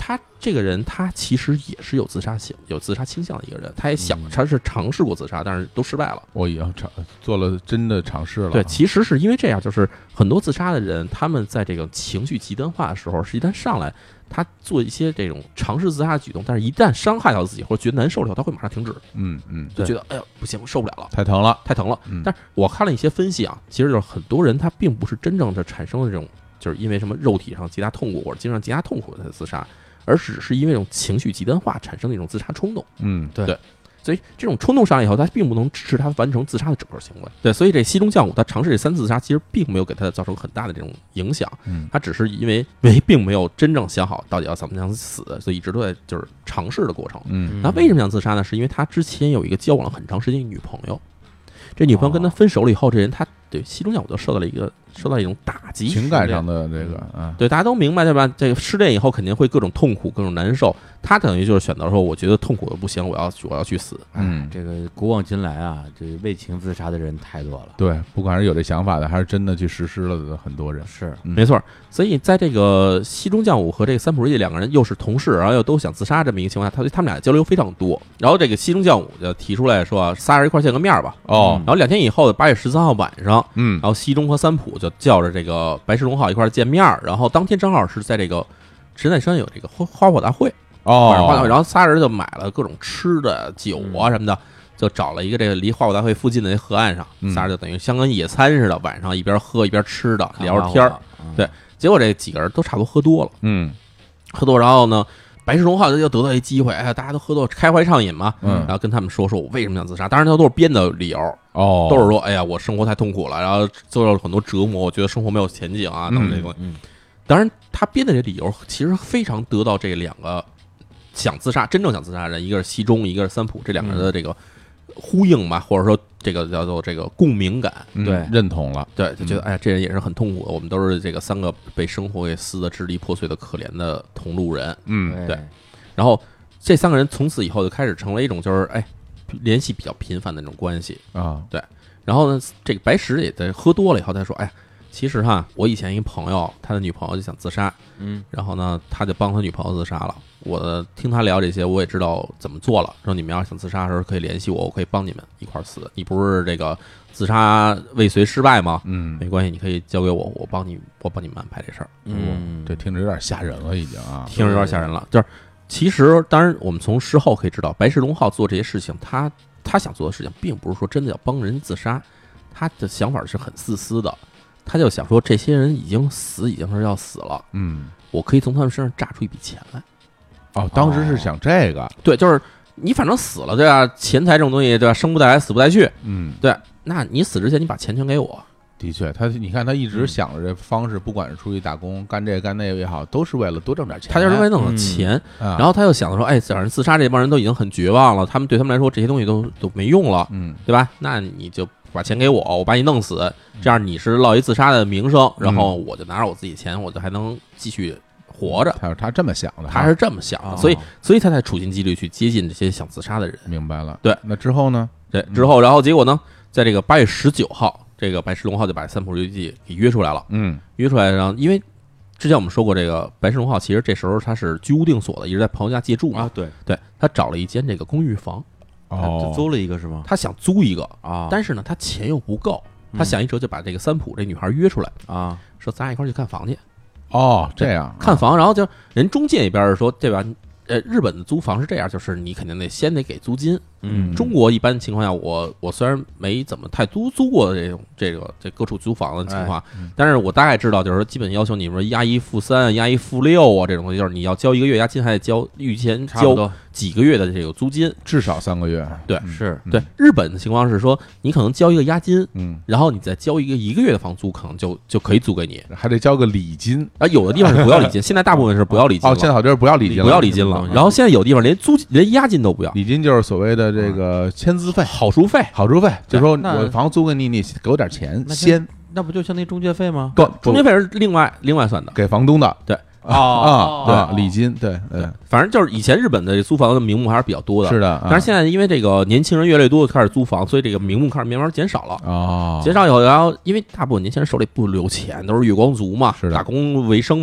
他这个人，他其实也是有自杀倾有自杀倾向的一个人，他也想，他是尝试过自杀，但是都失败了。 我也要尝做了真的尝试了。 对，其实是因为这样，就是很多自杀的人，他们在这个情绪极端化的时候，是一旦上来，他做一些这种尝试自杀的举动，但是一旦伤害到自己或者觉得难受了以后，他会马上停止。 嗯嗯， 就觉得哎呀不行，受不了了， 太疼了， 太疼了。 嗯、 但是我看了一些分析啊，其实就是很多人他并不是真正的产生了这种，就是因为什么肉体上极大痛苦或者精神上极大痛苦的自杀，而只是因为这种情绪极端化产生的一种自杀冲动。 嗯， 对对。所以这种冲动上来以后，他并不能支持他完成自杀的整个行为。对，所以这西中将武他尝试这三次自杀，其实并没有给他造成很大的这种影响。 嗯， 他只是因为没并没有真正想好到底要怎么样死，所以一直都在就是尝试的过程。 嗯， 那为什么想自杀呢？是因为他之前有一个交往了很长时间的女朋友，这女朋友跟他分手了以后，这人他对西中将武就受到了一个受到一种打击， 情感上的这个啊， 对，大家都明白对吧？这个失恋以后肯定会各种痛苦，各种难受。他等于就是选择说，我觉得痛苦的不行，我要我要去死。 嗯， 这个古往今来啊，这为情自杀的人太多了。 对，不管是有这想法的，还是真的去实施了的很多人。 是， 嗯、 没错。所以在这个西中将武和这个三浦瑞纪两个人又是同事，然后又都想自杀这么一个情况下，他他们俩交流非常多。然后这个西中将武就提出来说，仨人一块见个面吧。 哦， 然后两天以后的八月十三号晚上， 嗯， 然后西中和三浦就叫着这个白石龙浩一块见面，然后当天正好是在这个神奈川有这个花花火大会。 哦， 然后仨人就买了各种吃的、酒啊什么的，就找了一个这个离花火大会附近的那河岸上， 嗯、 仨人就等于像跟野餐似的，晚上一边喝一边吃的，聊着天儿。对，结果这几个人都差不多喝多了， 嗯， 喝多，然后呢，白石荣浩就得到一机会，哎，大家都喝多，开怀畅饮嘛， 嗯， 然后跟他们说说我为什么想自杀，当然他都是编的理由， 哦， 都是说，哎呀，我生活太痛苦了，然后受到了很多折磨，我觉得生活没有前景啊，等等这个， 嗯， 当然他编的这理由其实非常得到这两个。想自杀，真正想自杀的人，一个是西中，一个是三浦，这两个人的这个呼应吧，或者说这个叫做这个共鸣感， 对， 认同了， 对，就觉得哎呀，这人也是很痛苦的，我们都是这个三个被生活给撕得支离破碎的可怜的同路人， 嗯， 对。然后这三个人从此以后就开始成为一种就是哎联系比较频繁的那种关系啊， 对。然后呢，这个白石也在喝多了以后，他说，哎。其实哈，我以前一个朋友，他的女朋友就想自杀， 嗯， 然后呢，他就帮他女朋友自杀了。我听他聊这些，我也知道怎么做了。说你们要想自杀的时候，可以联系我，我可以帮你们一块儿死。你不是这个自杀未遂失败吗？ 嗯， 没关系，你可以交给我，我帮你，我帮你们安排这事儿。 嗯， 这听着有点吓人了，已经啊， 听着有点吓人了。就是其实，当然我们从事后可以知道，白石龙浩做这些事情，他他想做的事情，并不是说真的要帮人自杀，他的想法是很自私的。他就想说，这些人已经死，已经是要死了， 嗯， 我可以从他们身上榨出一笔钱来。 哦，当时是想这个， 对，就是你反正死了，对吧？钱财这种东西，对吧？生不带来，死不带去， 嗯， 对。那你死之前，你把钱全给我。 的确，他你看他一直想着这方式，不管是出去打工干这个干那个也好，都是为了多挣点钱。 他就是为了弄钱， 嗯、 然后他又想着说，哎，反正自杀这帮人都已经很绝望了，他们对他们来说这些东西都都没用了， 嗯， 对吧？那你就把钱给我，我把你弄死，这样你是落一自杀的名声，然后我就拿着我自己钱，我就还能继续活着。 他是他这么想的， 他是这么想的，所以所以他才处心积虑去接近这些想自杀的人。 明白了。 对， 那之后呢？ 对，之后然后结果呢，在这个八月十九号，这个白石龙浩就把三浦由纪给约出来了。 嗯， 约出来，然后因为之前我们说过，这个白石龙浩其实这时候他是居无定所的，一直在朋友家借住啊。对， 对他找了一间这个公寓房。 哦， 租了一个是吗？ 他想租一个啊， 但是呢，他钱又不够，他想一辙就把这个三浦这女孩约出来啊， 说咱俩一块去看房去。 哦，这样看房，然后就人中介一边是说，对吧？呃，日本的租房是这样，就是你肯定得先得给租金。 嗯， 中国一般情况下，我我虽然没怎么太租租过的这种这个这各处租房的情况， 哎嗯、 但是我大概知道，就是说基本要求你们押一付三、押一付六啊，这种东西，就是你要交一个月押金，还得交预先交几个月的这个租金， 至少三个月。 对， 嗯、 是对。日本的情况是说，你可能交一个押金， 嗯， 然后你再交一个一个月的房租，可能就就可以租给你， 还得交个礼金啊。有的地方是不要礼金，现在大部分是不要礼金了。 哦，现在好多是不要礼金了， 不要礼金了。然后现在有地方连租连押金都不要， 礼金就是所谓的这个签字费、 好书费、 好书费，就说我房租给你，你给我点钱先。 那不就像那中介费吗？ 不，中介费是另外另外算的， 给房东的。 对啊啊，对，礼金，对对， 反正就是以前日本的租房的名目还是比较多的， 是的。 但是现在因为这个年轻人越来越多开始租房，所以这个名目开始慢慢减少了。 哦， 减少以后，然后因为大部分年轻人手里不留钱，都是月光族嘛， 是的， 打工为生嘛，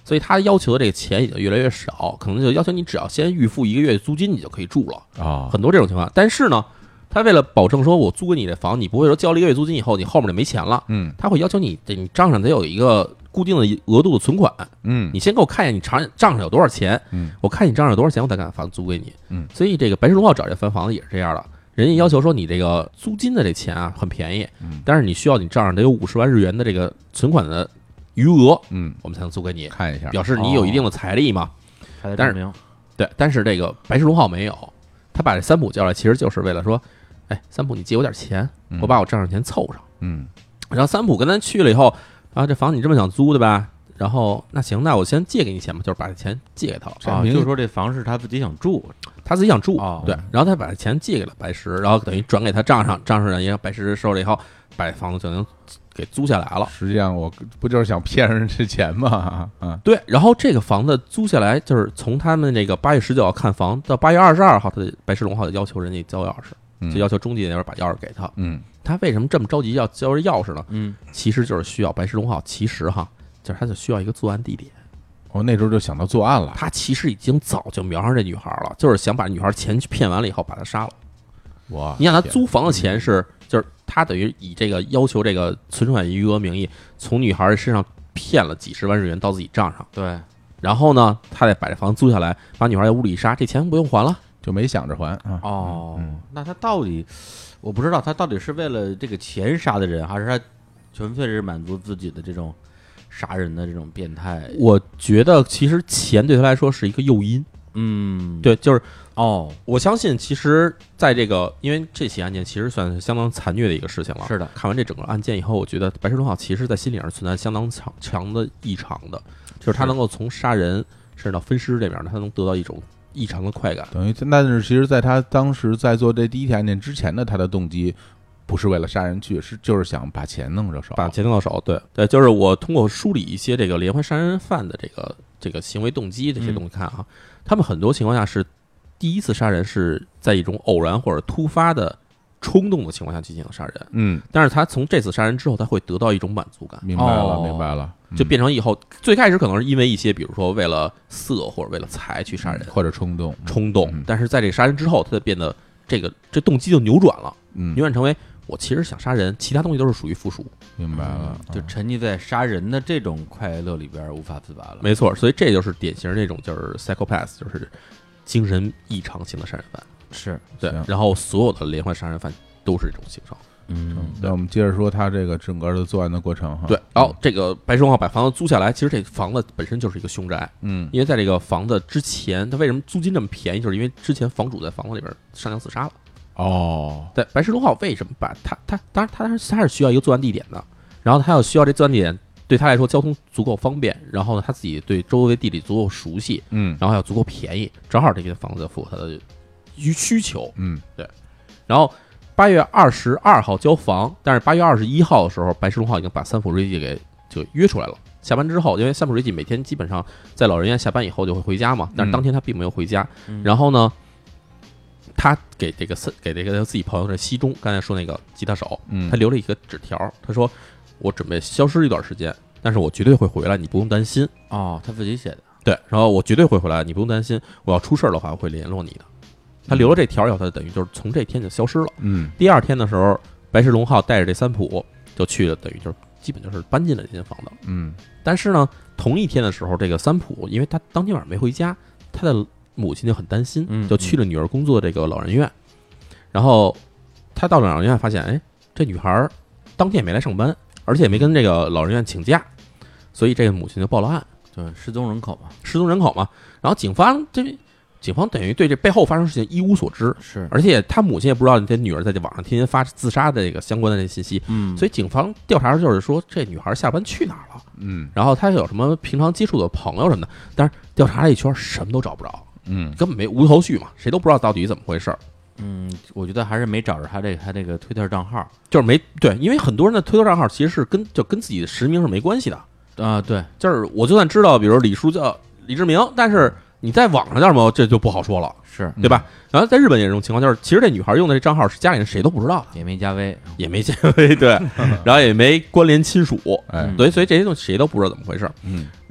所以他要求的这个钱也就越来越少，可能就要求你只要先预付一个月租金，你就可以住了啊， 很多这种情况。但是呢，他为了保证说我租给你这房，你不会说交了一个月租金以后，你后面就没钱了， 嗯， 他会要求你，你账上得有一个固定的额度的存款， 嗯， 你先给我看一眼你账账上有多少钱， 嗯， 我看你账上有多少钱，我再敢房租给你， 嗯， 所以这个白石龙号找这翻房子也是这样的。人家要求说你这个租金的这钱啊很便宜， 嗯， 但是你需要你账上得有五十万日元的这个存款的余额， 嗯， 我们才能租给你， 看一下， 表示你有一定的财力嘛。 还得但是证明对，但是这个白石龙号没有，他把这三浦叫来，其实就是为了说，哎，三浦你借我点钱， 嗯我把我账上钱凑上。 嗯， 然后三浦跟咱去了以后，啊，这房你这么想租对吧？然后那行，那我先借给你钱吧，就是把这钱借给他了。 啊， 明就是说这房是他自己想住， 他自己想住， 哦对，然后他把钱借给了白石，然后等于转给他账上，账上人家白石收了以后，把房子就能给租下来了。 实际上我不就是想骗人这钱吗？啊， 对，然后这个房子租下来，就是从他们这个八月十九号看房到八月二十二号，他的白石龙号要求人家交钥匙， 嗯就要求中介那边把钥匙给他。 嗯， 他为什么这么着急要交这钥匙呢？ 嗯， 其实就是需要白石龙号，其实哈，就是他就需要一个作案地点。 我那时候就想到作案了， 他其实已经早就瞄上这女孩了，就是想把女孩钱骗完了以后把她杀了。 哇， 你想他租房的钱是，就是他等于以这个要求这个存款余额名义，从女孩身上骗了几十万日元到自己账上， 对， 然后呢，他再把这房租下来，把女孩在屋里一杀，这钱不用还了。 就没想着还啊， 哦， 嗯那他到底，我不知道他到底是为了这个钱杀的人，还是他纯粹是满足自己的这种杀人的这种变态？ 我觉得其实钱对他来说是一个诱因， 嗯， 对，就是哦， 我相信，其实在这个，因为这起案件其实算是相当残虐的一个事情了。 是的， 看完这整个案件以后，我觉得白石龙号其实在心理上存在相当强强的异常的，就是他能够从杀人甚至到分尸这边呢，他能得到一种异常的快感。 等于，但是其实在他当时在做这第一起案件之前的他的动机，不是为了杀人去，是就是想把钱弄着手， 把钱弄到手，对对，就是我通过梳理一些这个连环杀人犯的这个这个行为动机这些东西看啊，他们很多情况下是第一次杀人是在一种偶然或者突发的冲动的情况下进行的杀人， 嗯， 但是他从这次杀人之后，他会得到一种满足感， 明白了， 哦明白了，嗯就变成以后最开始可能是因为一些比如说为了色或者为了财去杀人或者冲动， 冲动嗯， 但是在这个杀人之后，他就变得这个这动机就扭转了， 嗯扭，转成为我其实想杀人，其他东西都是属于附属。 明白了， 就沉溺在杀人的这种快乐里边无法自拔了。 没错，所以这就是典型那种就是 psychopath， 就是精神异常型的杀人犯。 是， 对行， 然后所有的连环杀人犯都是这种形状。 嗯， 那我们接着说他这个整个的作案的过程哈， 对，然后这个白石龙号把房子租下来，其实这房子本身就是一个凶宅， 嗯因为在这个房子之前，他为什么租金这么便宜，就是因为之前房主在房子里边上吊自杀了。 哦， 对，白石龙号为什么把他他当然他当然他是需要一个作案地点的，然后他要需要这作案地点对他来说交通足够方便，然后呢他自己对周围地理足够熟悉， 嗯然后要足够便宜，正好这个房子符合他的需需求。 嗯然后八月二十二号交房，但是八月二十一号的时候，白石龙号已经把三浦瑞纪给就约出来了。下班之后，因为三浦瑞纪每天基本上在老人院下班以后就会回家嘛，但是当天他并没有回家。 嗯然后呢，他给这个三给这个他自己朋友的西中，刚才说那个吉他手， 嗯， 他留了一个纸条，他说：“我准备消失一段时间，但是我绝对会回来，你不用担心。 哦，他自己写的， 对，然后我绝对会回来，你不用担心。我要出事儿的话，我会联络你的。”他留了这条以后，他等于就是从这天就消失了。 嗯第二天的时候，白石龙号带着这三浦就去了，等于就是基本就是搬进了这间房子。 嗯但是呢，同一天的时候，这个三浦因为他当天晚上没回家，他的母亲就很担心， 嗯就去了女儿工作的这个老人院。然后他到老人院发现，哎，这女孩当天也没来上班，而且也没跟这个老人院请假，所以这个母亲就报了案， 对，失踪人口嘛， 失踪人口嘛。然后警方这警方等于对这背后发生事情一无所知， 是， 而且他母亲也不知道你这女儿在这网上天天发自杀的这个相关的这信息， 嗯， 所以警方调查就是说这女孩下班去哪儿了， 嗯然后她有什么平常接触的朋友什么的，但是调查了一圈什么都找不着， 嗯根本没无头绪嘛，谁都不知道到底怎么回事儿， 嗯，我觉得还是没找着他这他这个推特账号就是没对，因为很多人的推特账号其实是跟就跟自己的实名是没关系的， 啊，对， 就是我就算知道，比如李叔叫李志明，但是你在网上叫什么，这就不好说了， 是对吧？然后在日本也有这种情况，就是其实这女孩用的这账号是家里人谁都不知道的， 也没加微， 也没见对，然后也没关联亲属， 哎对，所以这些东西谁都不知道怎么回事儿。 嗯然后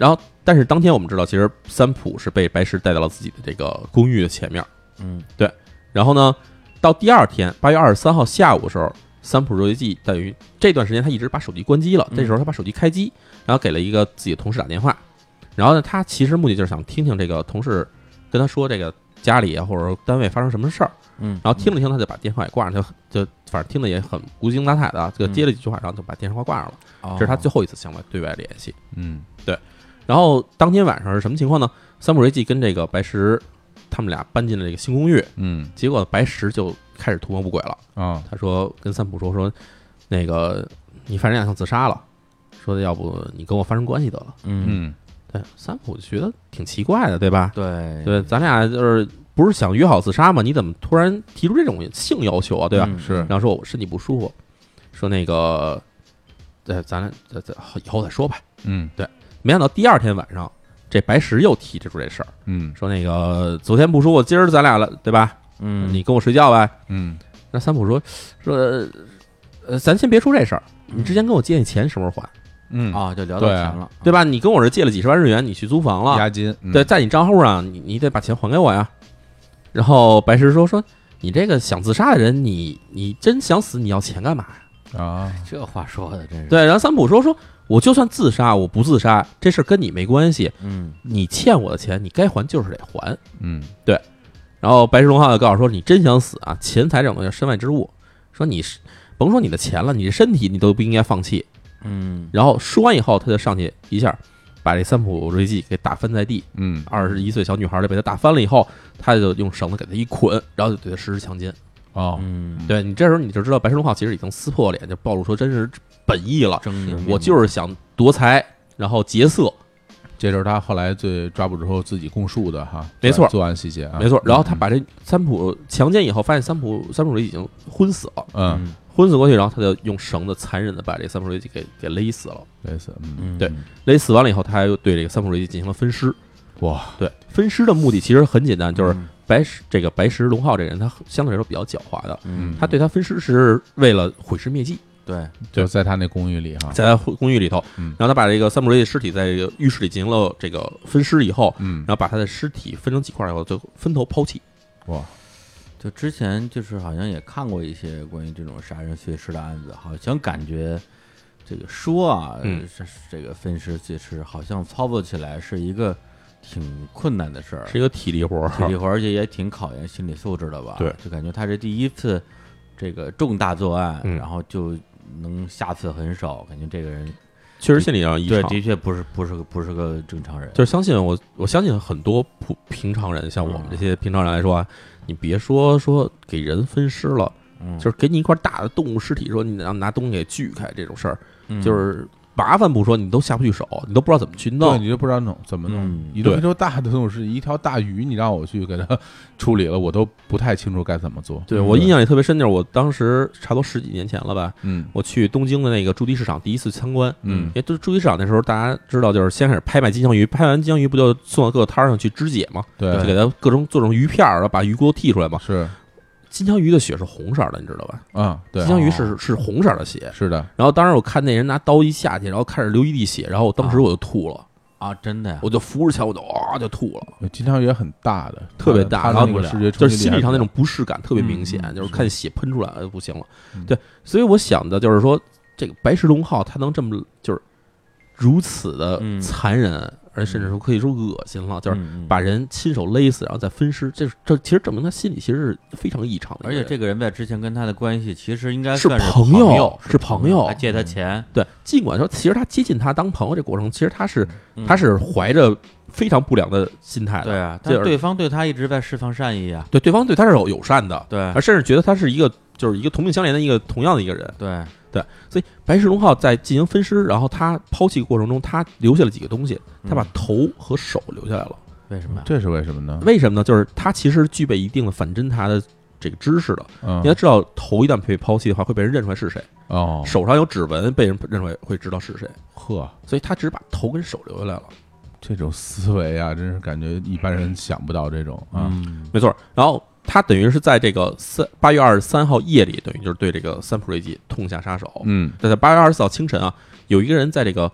但是当天我们知道，其实三浦是被白石带到了自己的这个公寓的前面。 嗯， 对。然后呢，到第二天八月二十三号下午的时候，三浦瑞纪等于这段时间他一直把手机关机了，这时候他把手机开机，然后给了一个自己的同事打电话。然后呢，他其实目的就是想听听这个同事跟他说这个家里啊或者单位发生什么事儿。 嗯， 然后听了听，他就把电话给挂上，就就反正听的也很无精打采的，这个接了几句话，然后就把电话挂上了。这是他最后一次向外对外联系。 嗯， 对。然后当天晚上是什么情况呢？三浦瑞纪跟这个白石他们俩搬进了这个新公寓。 嗯， 结果白石就开始图谋不轨了啊。 他说跟三浦说说，那个你犯人两项自杀了，说的要不你跟我发生关系得了。 嗯， 对，三浦就觉得挺奇怪的，对吧？ 对对，咱俩就是不是想约好自杀吗？你怎么突然提出这种性要求啊？对吧？ 嗯、 是。 然后说我身体不舒服，说那个，呃，咱俩这这以后再说吧。 嗯， 对。没想到第二天晚上，这白石又提出这事儿。 嗯， 说那个昨天不舒服，今儿咱俩了，对吧？ 嗯， 你跟我睡觉呗。 嗯， 那三浦说说，呃，咱先别说这事儿，你之前跟我借那钱什么时候还？ 嗯啊，就聊到钱了， 对吧？你跟我这借了几十万日元，你去租房了， 押金， 对，在你账户上，你你得把钱还给我呀。然后白石说说，你这个想自杀的人，你你真想死，你要钱干嘛呀？啊， 这话说的真是。 对，然后三浦说说，我就算自杀，我不自杀，这事跟你没关系。 嗯， 你欠我的钱，你该还就是得还。 嗯， 对。然后白石龙浩就告诉说，你真想死啊？钱财这种东西身外之物，说你甭说你的钱了，你的身体你都不应该放弃。 嗯， 然后说完以后，他就上去一下，把这三浦瑞纪给打翻在地。 嗯， 二十一岁小女孩就被他打翻了以后，他就用绳子给他一捆，然后就对他实施强奸。 哦， 嗯， 对你这时候你就知道白石龙浩其实已经撕破脸，就暴露出真是本意了。我就是想夺财，然后劫色。 这就是他后来最抓捕之后自己供述的哈， 没错， 作案细节啊， 没错。然后他把这三浦强奸以后，发现三浦三浦瑞纪已经昏死了， 嗯， 昏死过去，然后他就用绳子残忍的把这三浦瑞纪给给勒死了， 勒死， 嗯， 对，勒死完了以后，他又对这个三浦瑞纪进行了分尸。 哇， 对，分尸的目的其实很简单，就是白石这个白石龙浩这个人，他相对来说比较狡猾的， 嗯， 他对他分尸是为了毁尸灭迹。 对， 就在他那公寓里哈， 在他公寓里头， 嗯， 然后他把这个三浦瑞纪尸体在这个浴室里进行了这个分尸以后， 嗯， 然后把他的尸体分成几块以后，就分头抛弃。 哇， 就之前就是好像也看过一些关于这种杀人碎尸的案子，好像感觉这个说啊， 嗯， 这这个分尸碎尸好像操作起来是一个挺困难的事儿， 是一个体力活， 体力活，而且也挺考验心理素质的吧？ 对， 就感觉他这第一次这个重大作案， 嗯， 然后就能下次很少，感觉这个人确实心理上异常， 对，的确不是不是个不是个正常人。 就是相信我，我相信很多普平常人，像我们这些平常人来说啊，你别说说给人分尸了， 嗯， 就是给你一块大的动物尸体，说你让拿东西给锯开这种事儿， 嗯， 就是麻烦不说，你都下不去手，你都不知道怎么去弄， 你就不知道弄怎么弄。 嗯， 一头大的动物是一条大鱼，你让我去给它处理了，我都不太清楚该怎么做。 对，我印象也特别深，就是我当时差不多十几年前了吧， 嗯， 我去东京的那个筑地市场第一次参观， 嗯， 因为就筑地市场那时候大家知道，就是先开始拍卖金枪鱼，拍完金枪鱼不就送到各个摊上去肢解嘛， 对， 就给它各种做成鱼片儿，然后把鱼骨剔出来嘛。 是。 金枪鱼的血是红色的，你知道吧？ 啊，对， 金枪鱼是是红色的血， 是的。 然后当时我看那人拿刀一下去，然后开始流一地血，然后当时我就吐了啊！真的呀， 我就扶着墙，我就哇就吐了。 金枪鱼也很大的， 特别大， 然后视觉就是心理上那种不适感特别明显，就是看血喷出来就不行了。对，所以我想的就是说，这个白石龙浩他能这么就是如此的残忍。而甚至说可以说恶心了，就是把人亲手勒死，然后再分尸，这这其实证明他心里其实是非常异常的。 而且这个人在之前跟他的关系其实应该是算是朋友， 是朋友， 还借他钱。 对，尽管说其实他接近他当朋友这过程，其实他是他是怀着非常不良的心态的。 对啊，但对方对他一直在释放善意啊。 对，对方对他是有友善的， 对， 而甚至觉得他是一个就是一个同病相怜的一个同样的一个人。 对。 对，所以白石龙浩在进行分尸，然后他抛弃过程中，他留下了几个东西，他把头和手留下来了。 为什么？ 这是为什么呢？ 为什么呢？就是他其实具备一定的反侦查的这个知识的。 嗯， 你要知道，头一旦被抛弃的话，会被人认出来是谁。 哦， 手上有指纹，被人认出来会知道是谁。 呵， 所以他只是把头跟手留下来了。 这种思维啊，真是感觉一般人想不到这种啊。 嗯， 没错。然后。他等于是在这个三八月二十三号夜里，等于就是对这个三浦瑞纪痛下杀手。 嗯， 在八月二十四号清晨啊，有一个人在这个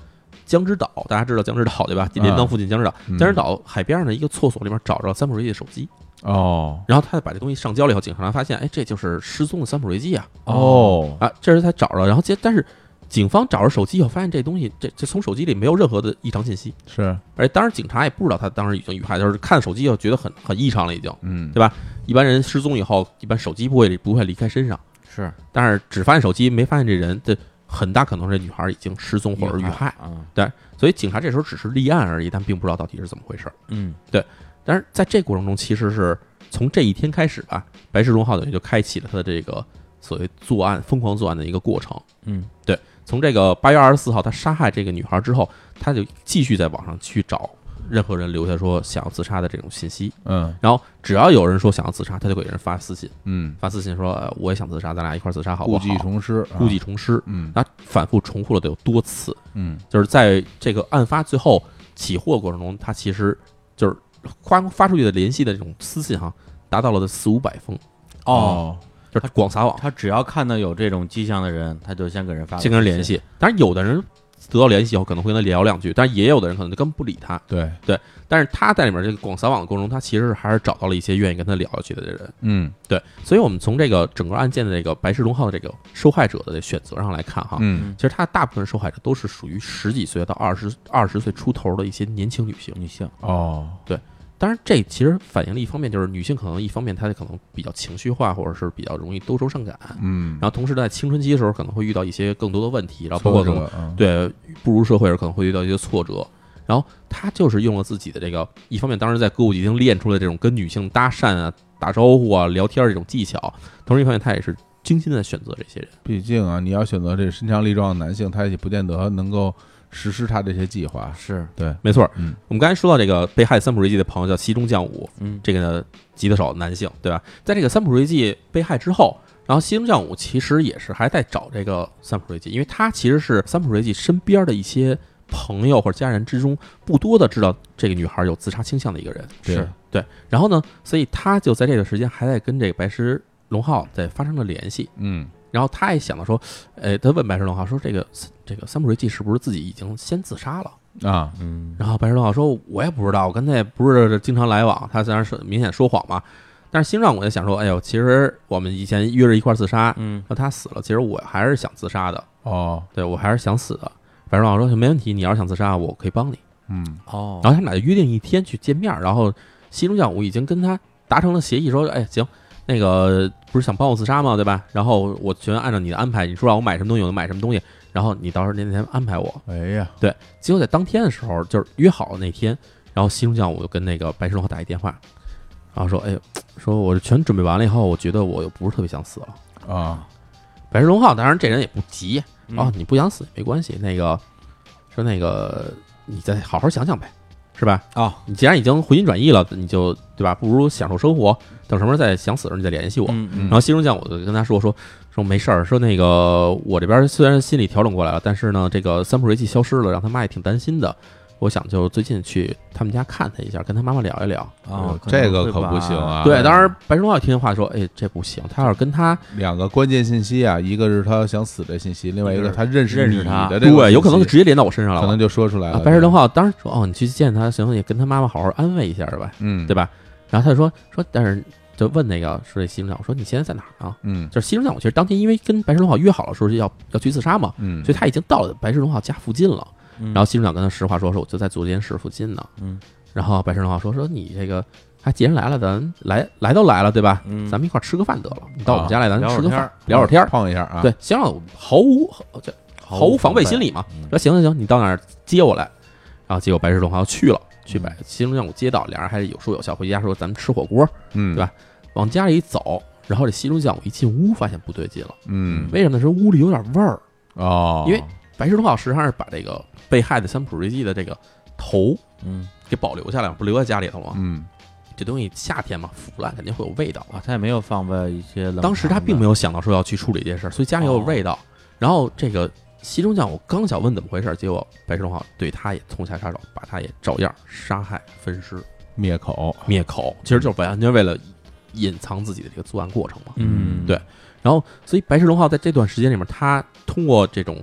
江之岛，大家知道江之岛对吧？连江附近江之岛， 嗯、 江之岛海边上的一个厕所里面找着三浦瑞纪的手机。 哦， 然后他把这东西上交了以后，警察发现，哎，这就是失踪的三浦瑞纪啊！ 哦啊，这时才找着，然后接，但是警方找着手机以后，发现这东西，这这从手机里没有任何的异常信息， 是， 而且当时警察也不知道他当时已经遇害，就是看手机就觉得很很异常了，已经， 嗯， 对吧？一般人失踪以后，一般手机不会不会离开身上， 是， 但是只发现手机没发现这人，这很大可能这女孩已经失踪或者遇害啊， 对，所以警察这时候只是立案而已，但并不知道到底是怎么回事， 嗯， 对，但是在这过程中，其实是。从这一天开始吧，白石荣浩等于就开启了他的这个所谓作案、疯狂作案的一个过程。 嗯， 对。从这个八月二十四号他杀害这个女孩之后，他就继续在网上去找任何人留下说想要自杀的这种信息。 嗯， 然后只要有人说想要自杀，他就给人发私信。 嗯， 发私信说、呃、我也想自杀，咱俩一块自杀好不好？ 故技重施， 故技重施。 嗯， 他反复重复了得有多次。 嗯， 就是在这个案发最后起获的过程中，他其实就是发发出去的联系的这种私信哈。达到了的四五百封， 哦， 就是他广撒网， 他只要看到有这种迹象的人，他就先给人发， 先跟人联系。当然，有的人得到联系以后可能会跟他聊两句，但是也有的人可能就根本不理他。 对对，但是他在里面这个广撒网的过程中，他其实还是找到了一些愿意跟他聊下去的人。 嗯， 对，所以我们从这个整个案件的这个白石龙浩的这个受害者的选择上来看哈， 嗯， 其实他大部分受害者都是属于十几岁到二十二十岁出头的一些年轻女性。 女性哦， 对。当然，这其实反映了一方面，就是女性可能一方面她可能比较情绪化，或者是比较容易多愁善感， 嗯， 然后同时在青春期的时候可能会遇到一些更多的问题，然后包括可能、 嗯、 对步入社会时可能会遇到一些挫折，然后她就是用了自己的这个一方面，当时在歌舞伎町练出了这种跟女性搭讪啊、打招呼啊、聊天这种技巧，同时一方面她也是精心的选择这些人。 毕竟啊，你要选择这个身强力壮的男性，他也不见得能够实施他这些计划。 是对， 没错。 嗯， 我们刚才说到这个被害三浦瑞纪的朋友叫西中将武， 嗯， 这个呢吉他手男性，对吧？在这个三浦瑞纪被害之后，然后西中将武其实也是还在找这个三浦瑞纪，因为他其实是三浦瑞纪身边的一些朋友或者家人之中不多的知道这个女孩有自杀倾向的一个人。 是对，然后呢，所以他就在这个时间还在跟这个白石龙浩在发生了联系。 嗯。 然后他也想到说，呃，他问白石龙浩说：“这个这个三浦瑞纪是不是自己已经先自杀了啊？” 嗯， 然后白石龙浩说：“我也不知道，我跟他也不是经常来往，他虽然是明显说谎嘛，但是心上我就想说，哎呦，其实我们以前约着一块自杀， 嗯， 说他死了，其实我还是想自杀的， 哦， 对我还是想死的。”白石龙浩说：“没问题，你要是想自杀，我可以帮你。” 嗯， 哦， 然后他们俩就约定一天去见面，然后西中将武已经跟他达成了协议，说：“哎，行。”那个不是想帮我自杀吗？对吧？然后我全按照你的安排，你说让我买什么东西，我就买什么东西。然后你到时候那天安排我。 哎呀， 对。结果在当天的时候，就是约好了那天，然后西中将武就跟那个白石龙浩打一电话，然后说：“哎呦，说我全准备完了以后，我觉得我又不是特别想死了啊。” 白石龙浩当然这人也不急， 嗯、 哦，你不想死没关系，那个说那个你再好好想想呗。是吧？ 啊、哦， 你既然已经回心转意了，你就对吧？不如享受生活，等什么时候再想死的时候你再联系我。 嗯嗯、 然后西中将我就跟他说说说没事儿，说那个我这边虽然心里调整过来了，但是呢，这个三浦瑞纪消失了，让他妈也挺担心的。我想就最近去他们家看他一下，跟他妈妈聊一聊。 啊， 这个可不行啊！ 对，当然白石龙浩听见话说，哎，这不行，他要是跟他两个关键信息啊，一个是他想死的信息，另外一个他认识认识他的这个， 对，有可能就直接连到我身上了， 可能就说出来了。 啊、白石龙浩当时说，哦，你去见他，行，也跟他妈妈好好安慰一下吧， 嗯， 对吧？然后他就说说，但是就问那个说这西中将武说你现在在哪儿啊？ 嗯， 就是西中将武其实当天因为跟白石龙浩约好了说是要要去自杀嘛， 嗯， 所以他已经到了白石龙浩家附近了。 然后西中将跟他实话说说我就在左监室附近呢， 嗯， 然后白石龙浩说说你这个他既然来了，咱来来都来了对吧？ 嗯， 咱们一块吃个饭得了，你到我们家来，咱吃个饭聊会儿天， 碰一下啊。 对，先让我毫无这毫无防备心理嘛。说行行行，你到哪儿接我来？然后结果白石龙浩去了，去把西中将武接到，俩人还是有说有笑，回家说咱们吃火锅， 嗯， 对吧？往家里一走，然后这西中将武一进屋，发现不对劲了， 嗯， 为什么呢？是屋里有点味儿哦， 因为白石龙浩实际上是把这个被害的三浦瑞纪的这个头， 嗯， 给保留下来，不留在家里头吗？ 嗯， 这东西夏天嘛，腐烂肯定会有味道啊。他也没有放在一些冷， 当时他并没有想到说要去处理这件事，所以家里有味道。哦、然后这个西中将我刚想问怎么回事，结果白石龙浩对他也痛下杀手，把他也照样杀害、分尸、 灭口、 灭口，其实就是完全为了隐藏自己的这个作案过程嘛。 嗯， 对。然后，所以白石龙浩在这段时间里面，他通过这种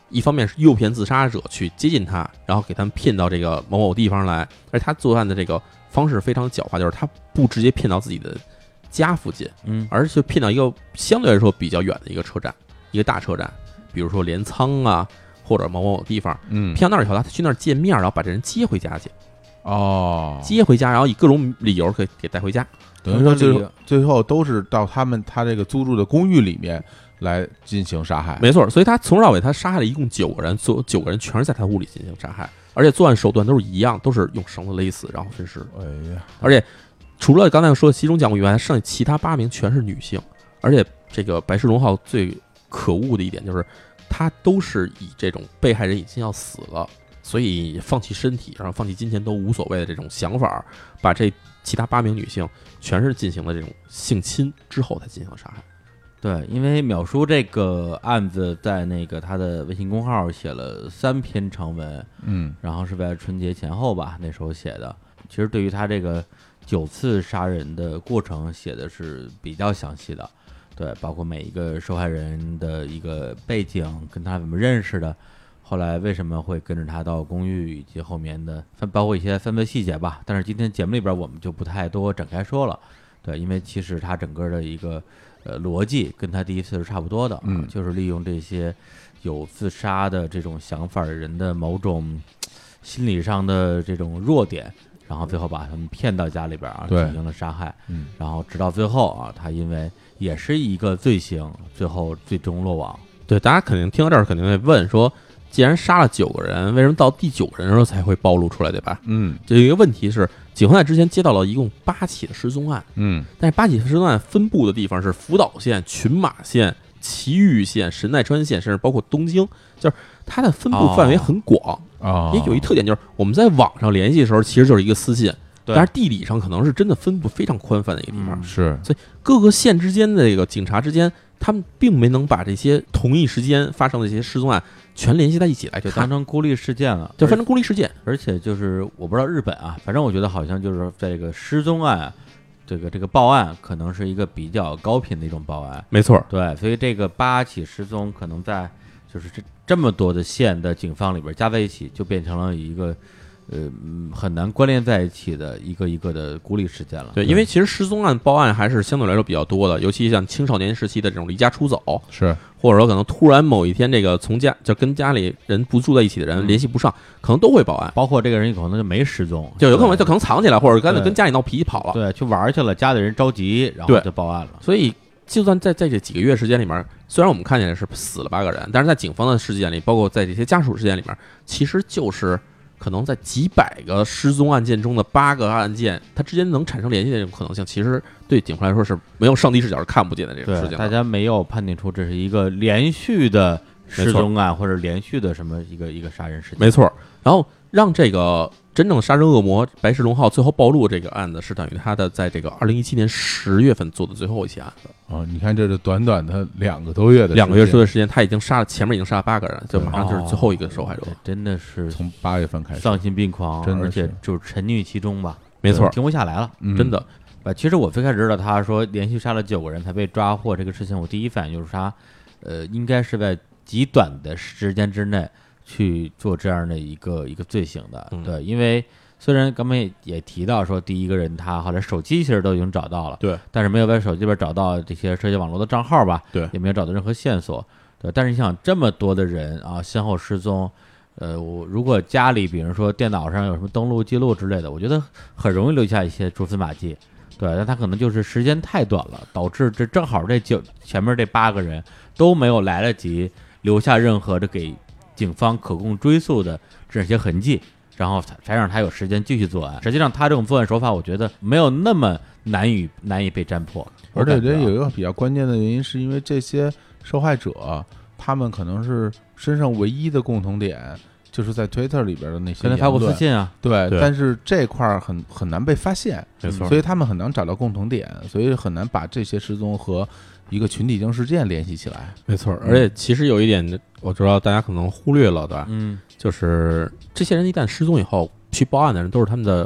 一方面是诱骗自杀者去接近他，然后给他们骗到这个某某地方来，而且他作案的这个方式非常狡猾，就是他不直接骗到自己的家附近， 嗯， 而是骗到一个相对来说比较远的一个车站，一个大车站，比如说镰仓啊，或者某某地方， 嗯， 骗到那儿以后，他去那儿见面，然后把这人接回家去， 哦， 接回家，然后以各种理由给给带回家。 等于说最后最后都是到他们他这个租住的公寓里面来进行杀害。 没错，所以他从头到尾他杀害了一共九个人，所有九个人全是在他屋里进行杀害，而且作案手段都是一样，都是用绳子勒死然后分尸。 哎呀， 而且除了刚才说的其中讲过以外，剩下其他八名全是女性，而且这个白石龙浩最可恶的一点就是，他都是以这种被害人已经要死了，所以放弃身体，然后放弃金钱都无所谓的这种想法，把这其他八名女性全是进行了这种性侵之后才进行了杀害。 对，因为淼叔这个案子在那个他的微信公号写了三篇长文， 嗯， 然后是在春节前后吧那时候写的。其实对于他这个九次杀人的过程写的是比较详细的，对，包括每一个受害人的一个背景，跟他怎么认识的，后来为什么会跟着他到公寓，以及后面的包括一些犯罪细节吧。但是今天节目里边我们就不太多展开说了，对，因为其实他整个的一个呃逻辑跟他第一次是差不多的， 嗯， 就是利用这些有自杀的这种想法的人的某种心理上的这种弱点，然后最后把他们骗到家里边啊，进行了杀害。 嗯， 然后直到最后啊，他因为也是一个罪行，最后最终落网。 对，大家肯定听到这儿肯定会问说，既然杀了九个人，为什么到第九个人的时候才会暴露出来，对吧？ 嗯， 这一个问题是，警方在之前接到了一共八起的失踪案， 嗯， 但是八起失踪案分布的地方是福岛县、群马县、埼玉县、神奈川县，甚至包括东京，就是它的分布范围很广。 哦， 也有一特点，就是我们在网上联系的时候，其实就是一个私信，但是地理上可能是真的分布非常宽泛的一个地方。 嗯、 是， 所以各个县之间的这个警察之间，他们并没能把这些同一时间发生的这些失踪案全联系在一起来， 就当成孤立事件了， 就分成孤立事件。 而且就是我不知道日本啊，反正我觉得好像就是在这个失踪案、啊，这个这个报案可能是一个比较高频的一种报案。 没错， 对，所以这个八起失踪可能在就是这这么多的县的警方里边加在一起，就变成了一个呃很难关联在一起的一个一个的孤立事件了。 对，因为其实失踪案报案还是相对来说比较多的，尤其像青少年时期的这种离家出走， 是或者说可能突然某一天这个从家就跟家里人不住在一起的人、嗯、联系不上，可能都会报案。 包括这个人可能就没失踪， 就有可能就可能藏起来，或者干脆跟家里闹脾气跑了， 对，去玩去了，家里人着急，然后就报案了。 所以就算在在这几个月时间里面，虽然我们看见是死了八个人，但是在警方的事件里，包括在这些家属事件里面，其实就是可能在几百个失踪案件中的八个案件，它之间能产生联系的这种可能性，其实对警方来说是没有上帝视角是看不见的这种事情。 大家没有判定出这是一个连续的失踪案或者连续的什么一个一个杀人事件。 没错，然后让这个真正杀人恶魔白石龙浩最后暴露这个案子，是等于他的在这个二零一七年十月份做的最后一起案子。 哦，你看这是短短的两个多月的两个月多的时间，他已经杀了前面已经杀了八个人，就马上就是最后一个受害者。 哦、真的是从八月份开始丧心病狂， 真的而且就是沉溺其中吧。 没错， 停不下来了， 嗯、 真的。 啊，其实我最开始知道他说连续杀了九个人才被抓获这个事情，我第一反应就是他，呃，应该是在极短的时间之内去做这样的一个一个罪行的。 嗯、 对，因为虽然刚才也提到说第一个人他后来手机其实都已经找到了， 对， 但是没有在手机里边找到这些社交网络的账号吧， 对， 也没有找到任何线索。对，但是你想这么多的人啊，先后失踪。呃，我如果家里比如说电脑上有什么登录记录之类的，我觉得很容易留下一些蛛丝马迹。对，但他可能就是时间太短了，导致这正好这九前面这八个人都没有来得及留下任何的给警方可供追溯的这些痕迹，然后才才让他有时间继续作案。实际上，他这种作案手法，我觉得没有那么难以难以被侦破。 而且这有一个比较关键的原因，是因为这些受害者，他们可能是身上唯一的共同点。就是在 Twitter 里边的那些跟他发过私信啊， 对， 对但是这块很很难被发现， 没错， 所以他们很难找到共同点，所以很难把这些失踪和一个群体性事件联系起来。 没错，而且其实有一点，我知道大家可能忽略了的， 嗯， 就是这些人一旦失踪以后，去报案的人都是他们的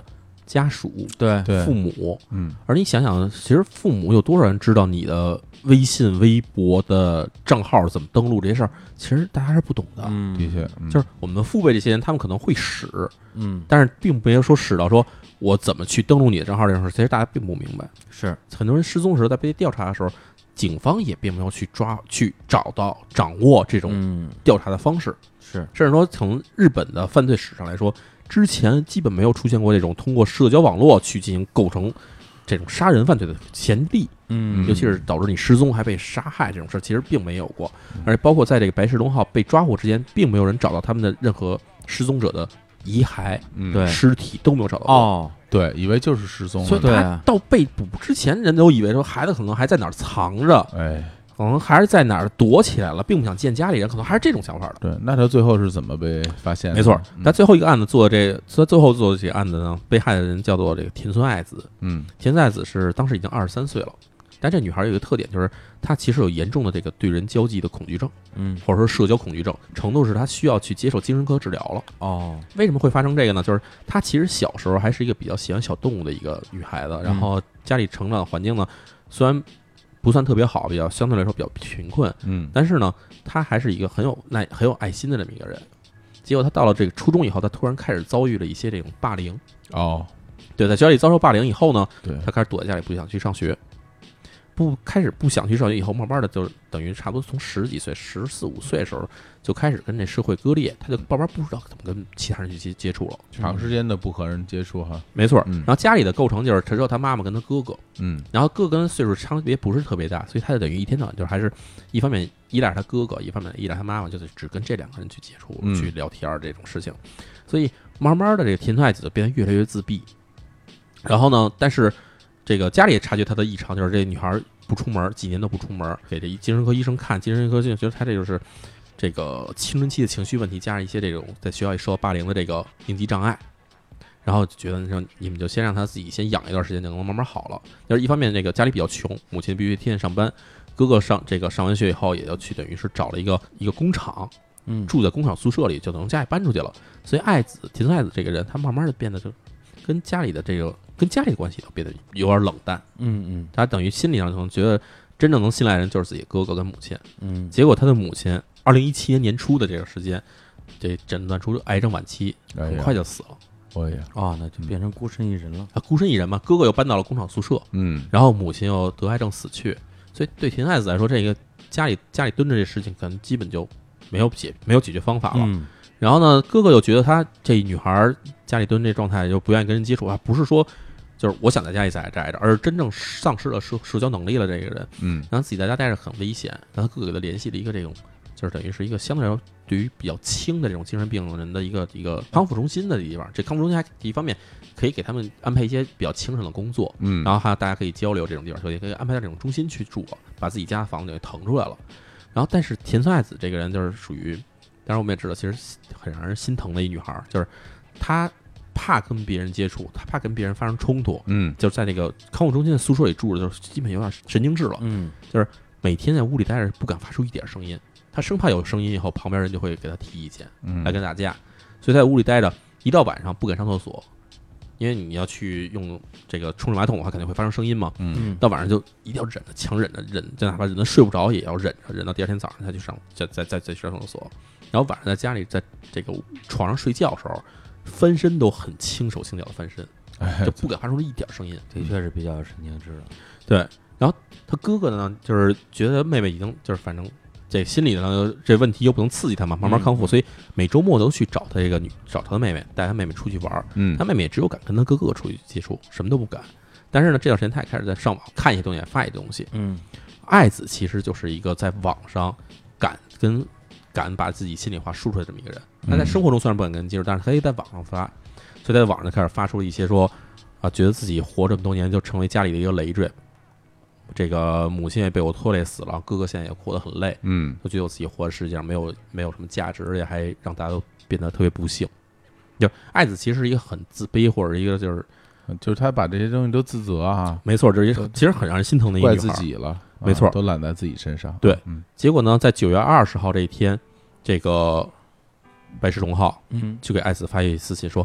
家属、 对对父母。 嗯而你想想，其实父母有多少人知道你的微信、微博的账号怎么登录这些事儿？其实大家是不懂的。 嗯， 的确，嗯就是我们父辈这些人，他们可能会使， 嗯但是并没有说使到说我怎么去登录你的账号这种事，其实大家并不明白。 是很多人失踪时在被调查的时候，警方也并没有去抓、去找到、掌握这种嗯调查的方式， 是甚至说从日本的犯罪史上来说，之前基本没有出现过这种通过社交网络去进行构成这种杀人犯罪的前例。 嗯尤其是导致你失踪还被杀害这种事，其实并没有过。而且包括在这个白石龙号被抓获之前，并没有人找到他们的任何失踪者的遗骸、 嗯对尸体都没有找到过。 哦， 对，以为就是失踪了， 所以他对啊到被捕之前，人都以为说孩子可能还在哪儿藏着， 哎， 可能还是在哪儿躲起来了，并不想见家里人，可能还是这种想法的。 对，那他最后是怎么被发现的？ 没错， 嗯但最后一个案子做的这，他最后做的这个案子呢，被害的人叫做这个田村爱子。 嗯田村爱子是当时已经二十三岁了，但这女孩有一个特点，就是她其实有严重的这个对人交际的恐惧症， 嗯或者说社交恐惧症，程度是她需要去接受精神科治疗了。 哦， 为什么会发生这个呢？就是她其实小时候还是一个比较喜欢小动物的一个女孩子，然后家里成长环境呢，虽然不算特别好，比较相对来说比较贫困， 嗯但是呢，她还是一个很有耐、很有爱心的这么一个人。结果她到了这个初中以后，她突然开始遭遇了一些这种霸凌。 哦， 对，在学校里遭受霸凌以后呢， 对， 她开始躲在家里，不想去上学。不开始不想去上学以后，慢慢的就等于差不多从十几岁、十四五岁的时候就开始跟这社会割裂，他就慢慢不知道怎么跟其他人去接接触了。 长时间的不和人接触哈， 没错， 嗯然后家里的构成就是只有他妈妈跟他哥哥， 嗯然后哥哥跟岁数差别不是特别大，所以他就等于一天到晚就是还是一方面依赖他哥哥，一方面依赖他妈妈，就是只跟这两个人去接触、 嗯去聊天这种事情，所以慢慢的这个田村爱子就变得越来越自闭。然后呢，但是这个家里也察觉他的异常，就是这女孩不出门，几年都不出门，给这精神科医生看，精神科医生觉得他这就是这个青春期的情绪问题，加上一些这种在学校里受到霸凌的这个应激障碍，然后就觉得说你们就先让他自己先养一段时间，就能慢慢好了。就是一方面这个家里比较穷，母亲必须天天上班，哥哥上这个上完学以后也要去，等于是找了一个一个工厂， 嗯住在工厂宿舍里，就从家里搬出去了。所以爱子田村爱子这个人，他慢慢的变得就跟家里的这个跟家里的关系都变得有点冷淡。 嗯嗯他等于心理上可能觉得真正能信赖的人就是自己哥哥跟母亲。 嗯结果他的母亲二零一七年年初的这个时间，这诊断出癌症晚期，很哎呀快就死了。 我也哦，那就变成孤身一人了。 他孤身一人嘛，哥哥又搬到了工厂宿舍， 嗯然后母亲又得癌症死去，所以对田爱子来说，这个家里家里蹲着这事情，可能基本就没有解没有解决方法了。 嗯然后呢，哥哥又觉得她这女孩家里蹲这状态就不愿意跟人接触啊，不是说就是我想在家里宅宅着，而是真正丧失了社社交能力了。这个人， 嗯然后自己在家待着很危险，然后他哥哥给他联系了一个这种，就是等于是一个相对来说对于比较轻的这种精神病人的一个一个康复中心的地方。这康复中心还一方面可以给他们安排一些比较轻省的工作， 嗯， 然后还有大家可以交流这种地方，所以可以安排到这种中心去住，把自己家房子给腾出来了。然后，但是田村爱子这个人就是属于，当然我们也知道，其实很让人心疼的一女孩，就是她怕跟别人接触，她怕跟别人发生冲突， 嗯就是在那个康复中心的宿舍里住着，就是基本有点神经质了， 嗯每天在屋里待着，不敢发出一点声音，她生怕有声音以后旁边人就会给她提意见， 嗯， 来跟打架，所以在屋里待着，一到晚上不敢上厕所。因为你要去用这个冲水马桶的话，肯定会发生声音嘛。 嗯嗯到晚上就一定要忍着，强忍着忍，就哪怕忍得睡不着也要忍着，忍到第二天早上才去上，再再再再去上厕所。然后晚上在家里在这个床上睡觉的时候，翻身都很轻手轻脚的翻身， 哎就不敢发出一点声音。 的确是比较神经质的。 对，然后他哥哥呢，就是觉得妹妹已经就是反正这心里呢这问题又不能刺激他嘛，慢慢康复， 嗯所以每周末都去找他这个女找他的妹妹，带他妹妹出去玩。 嗯他妹妹也只有敢跟他哥哥出去接触，什么都不敢。但是呢，这段时间他也开始在上网看一些东西，发一些东西。 嗯爱子其实就是一个在网上敢跟敢把自己心里话说出来这么一个人。他在生活中虽然不敢跟人接触，但是他可以在网上发，所以在网上就开始发出一些说啊，觉得自己活这么多年就成为家里的一个累赘。这个母亲也被我拖累死了，哥哥现在也活得很累， 嗯就觉得我自己活在世界上没有没有什么价值，而且还让大家都变得特别不幸。就爱子其实是一个很自卑，或者一个就是就是他把这些东西都自责啊， 没错，这是一个其实很让人心疼的一个怪女孩自己了， 没错啊都揽在自己身上。 对嗯结果呢，在九月二十号这一天，这个白石龙浩嗯就给爱子发一私信说，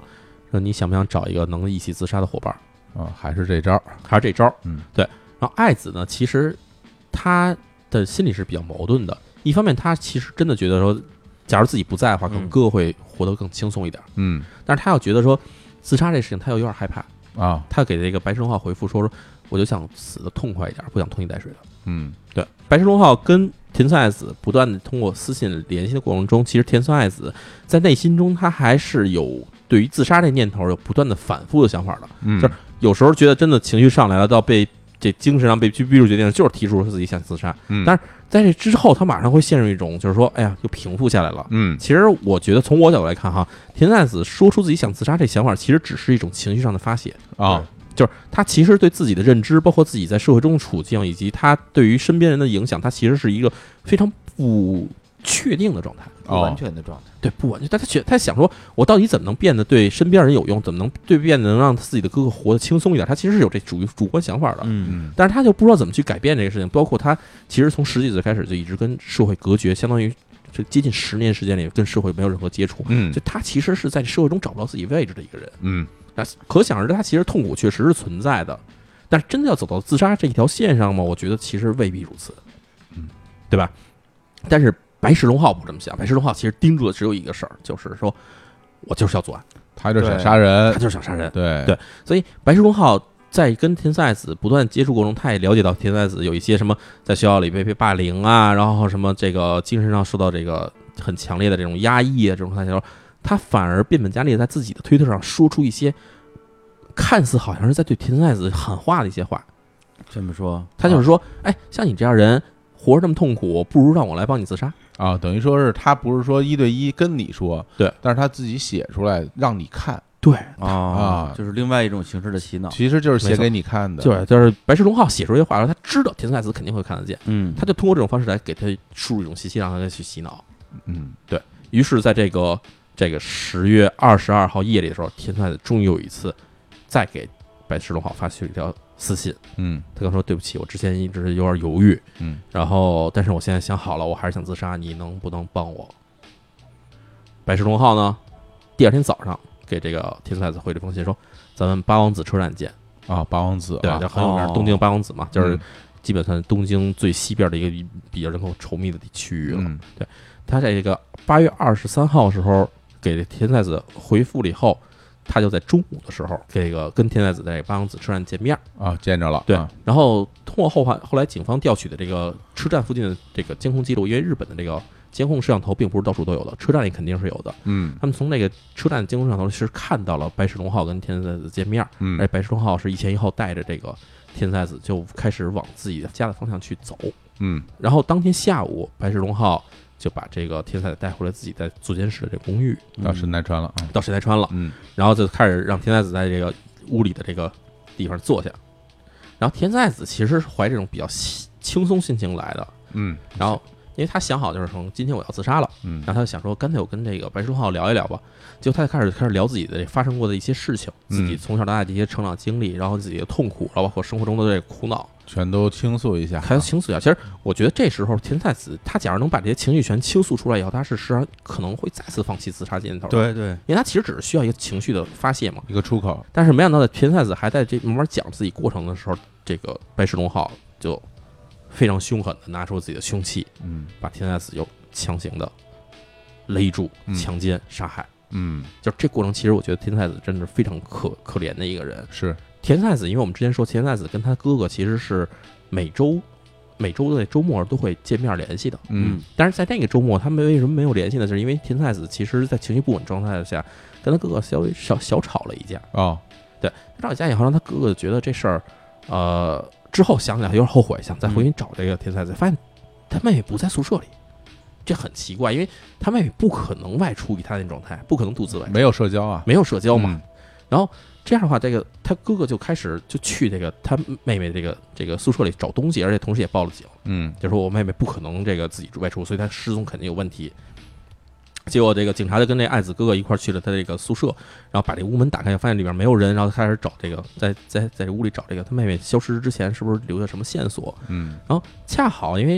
说你想不想找一个能一起自杀的伙伴？ 啊，还是这招， 还是这招？ 嗯， 对。然后爱子呢，其实他的心里是比较矛盾的。一方面，他其实真的觉得说，假如自己不在的话，可能哥哥会活得更轻松一点。 嗯， 但是他又觉得说，自杀这事情他又有点害怕啊。 他给这个白石龙浩回复说说，我就想死得痛快一点，不想拖泥带水的。 嗯， 对。白石龙浩跟田村爱子不断的通过私信联系的过程中，其实田村爱子在内心中他还是有对于自杀这念头有不断的反复的想法的。 嗯， 就是有时候觉得真的情绪上来了，到被这精神上被逼入决定，就是提出自己想自杀。 嗯， 但是在这之后，他马上会陷入一种就是说，哎呀，就平复下来了。 嗯， 其实我觉得从我角度来看哈，田奈子说出自己想自杀这想法，其实只是一种情绪上的发泄啊， 就是他其实对自己的认知，包括自己在社会中的处境，以及他对于身边人的影响，他其实是一个非常不确定的状态。 不完全的状态， 对，不完全。但他觉他想说，我到底怎么能变得对身边人有用？怎么能对变得能让自己的哥哥活得轻松一点？他其实是有这主主观想法的， 嗯， 但是他就不知道怎么去改变这个事情。包括他其实从十几岁开始就一直跟社会隔绝，相当于这接近十年时间里跟社会没有任何接触。 嗯， 就他其实是在社会中找不到自己位置的一个人。 嗯， 那可想而知，他其实痛苦确实是存在的，但是真的要走到自杀这一条线上吗？我觉得其实未必如此， 嗯， 对吧？但是白石龙浩不这么想，白石龙浩其实盯住的只有一个事儿，就是说我就是要作案， 他就是想杀人， 他就是想杀人， 对对，所以白石龙浩在跟田村爱子不断接触过程中，他也了解到田村爱子有一些什么在学校里被被霸凌啊，然后什么这个精神上受到这个很强烈的这种压抑啊，这种状态下，他反而变本加厉，在自己的推特上说出一些看似好像是在对田村爱子喊话的一些话。 这么说， 他就是说，哎，像你这样人活着这么痛苦，不如让我来帮你自杀。 啊，等于说是他不是说一对一跟你说， 对， 但是他自己写出来让你看， 对啊，就是另外一种形式的洗脑， 其实就是写给你看的， 对，就是白石龙浩写出这些话，他知道田村爱子肯定会看得见， 嗯， 他就通过这种方式来给他输入一种信息，让他去洗脑。 嗯， 对于是，在这个这个十月二十二号夜里的时候，田村爱子终于有一次再给白石龙浩发去了一条私信， 嗯， 他跟说对不起，我之前一直有点犹豫， 嗯， 然后但是我现在想好了，我还是想自杀，你能不能帮我？白石龙浩呢，第二天早上给这个田村爱子回了封信说，咱们八王子车站见啊，八王子， 对，就很有名，东京八王子嘛，就是嗯基本上东京最西边的一个比较人口稠密的区域了。 嗯， 对，他在这个八月二十三号的时候给田村爱子回复了以后，他就在中午的时候这个跟田村爱子在八王子车站见面啊，见着了， 对， 啊然后通过后来后来警方调取的这个车站附近的这个监控记录，因为日本的这个监控摄像头并不是到处都有的，车站里肯定是有的。 嗯他们从那个车站监控摄像头是看到了白石龙浩跟田村爱子见面， 嗯而且白石龙浩是一前一后带着这个田村爱子就开始往自己的家的方向去走。 嗯然后当天下午，白石龙浩就把这个田村爱子带回了自己在坐监室的这个公寓， 到神奈川了啊， 到神奈川了。 嗯然后就开始让田村爱子在这个屋里的这个地方坐下。然后田村爱子其实是怀这种比较轻松心情来的， 嗯然后因为他想好就是说今天我要自杀了， 嗯然后他就想说干脆我跟这个白石龙浩聊一聊吧。结果他就开始开始聊自己的发生过的一些事情， 嗯自己从小到大的一些成长经历，然后自己的痛苦，然后包括生活中的这个苦恼， 全都倾诉一下， 还有倾诉一下。其实我觉得这时候田村爱子他假如能把这些情绪全倾诉出来以后，他是实际上可能会再次放弃自杀念头。， 对对， 因为他其实只是需要一个情绪的发泄嘛。 一个出口， 但是没想到，田村爱子还在这慢慢讲自己过程的时候，这个白石龙浩就非常凶狠的拿出自己的凶器， 嗯把田村爱子又强行的勒住、 嗯强奸、杀害。 嗯， 就这过程，其实我觉得田村爱子真的是非常可可怜的一个人。 是， 田村爱子，因为我们之前说田村爱子跟他哥哥其实是每周每周的周末都会见面联系的， 嗯但是在那个周末他们为什么没有联系呢？就是因为田村爱子其实在情绪不稳状态下跟他哥哥稍微小小吵了一架。 哦， 对，吵一架以后让他哥哥觉得这事儿，呃，之后想想有点后悔，想再回去找这个田村爱子，发现他妹妹不在宿舍里。这很奇怪，因为他妹妹不可能外出，以他那种状态，不可能独自外出， 没有社交啊， 没有社交嘛。 嗯然后这样的话，这个他哥哥就开始就去这个他妹妹这个这个宿舍里找东西，而且同时也报了警， 嗯就说我妹妹不可能这个自己外出，所以她失踪肯定有问题。结果这个警察就跟这爱子哥哥一块儿去了他这个宿舍，然后把这屋门打开，发现里面没有人，然后开始找这个在在在这屋里找这个他妹妹消失之前是不是留下什么线索。 嗯然后恰好因为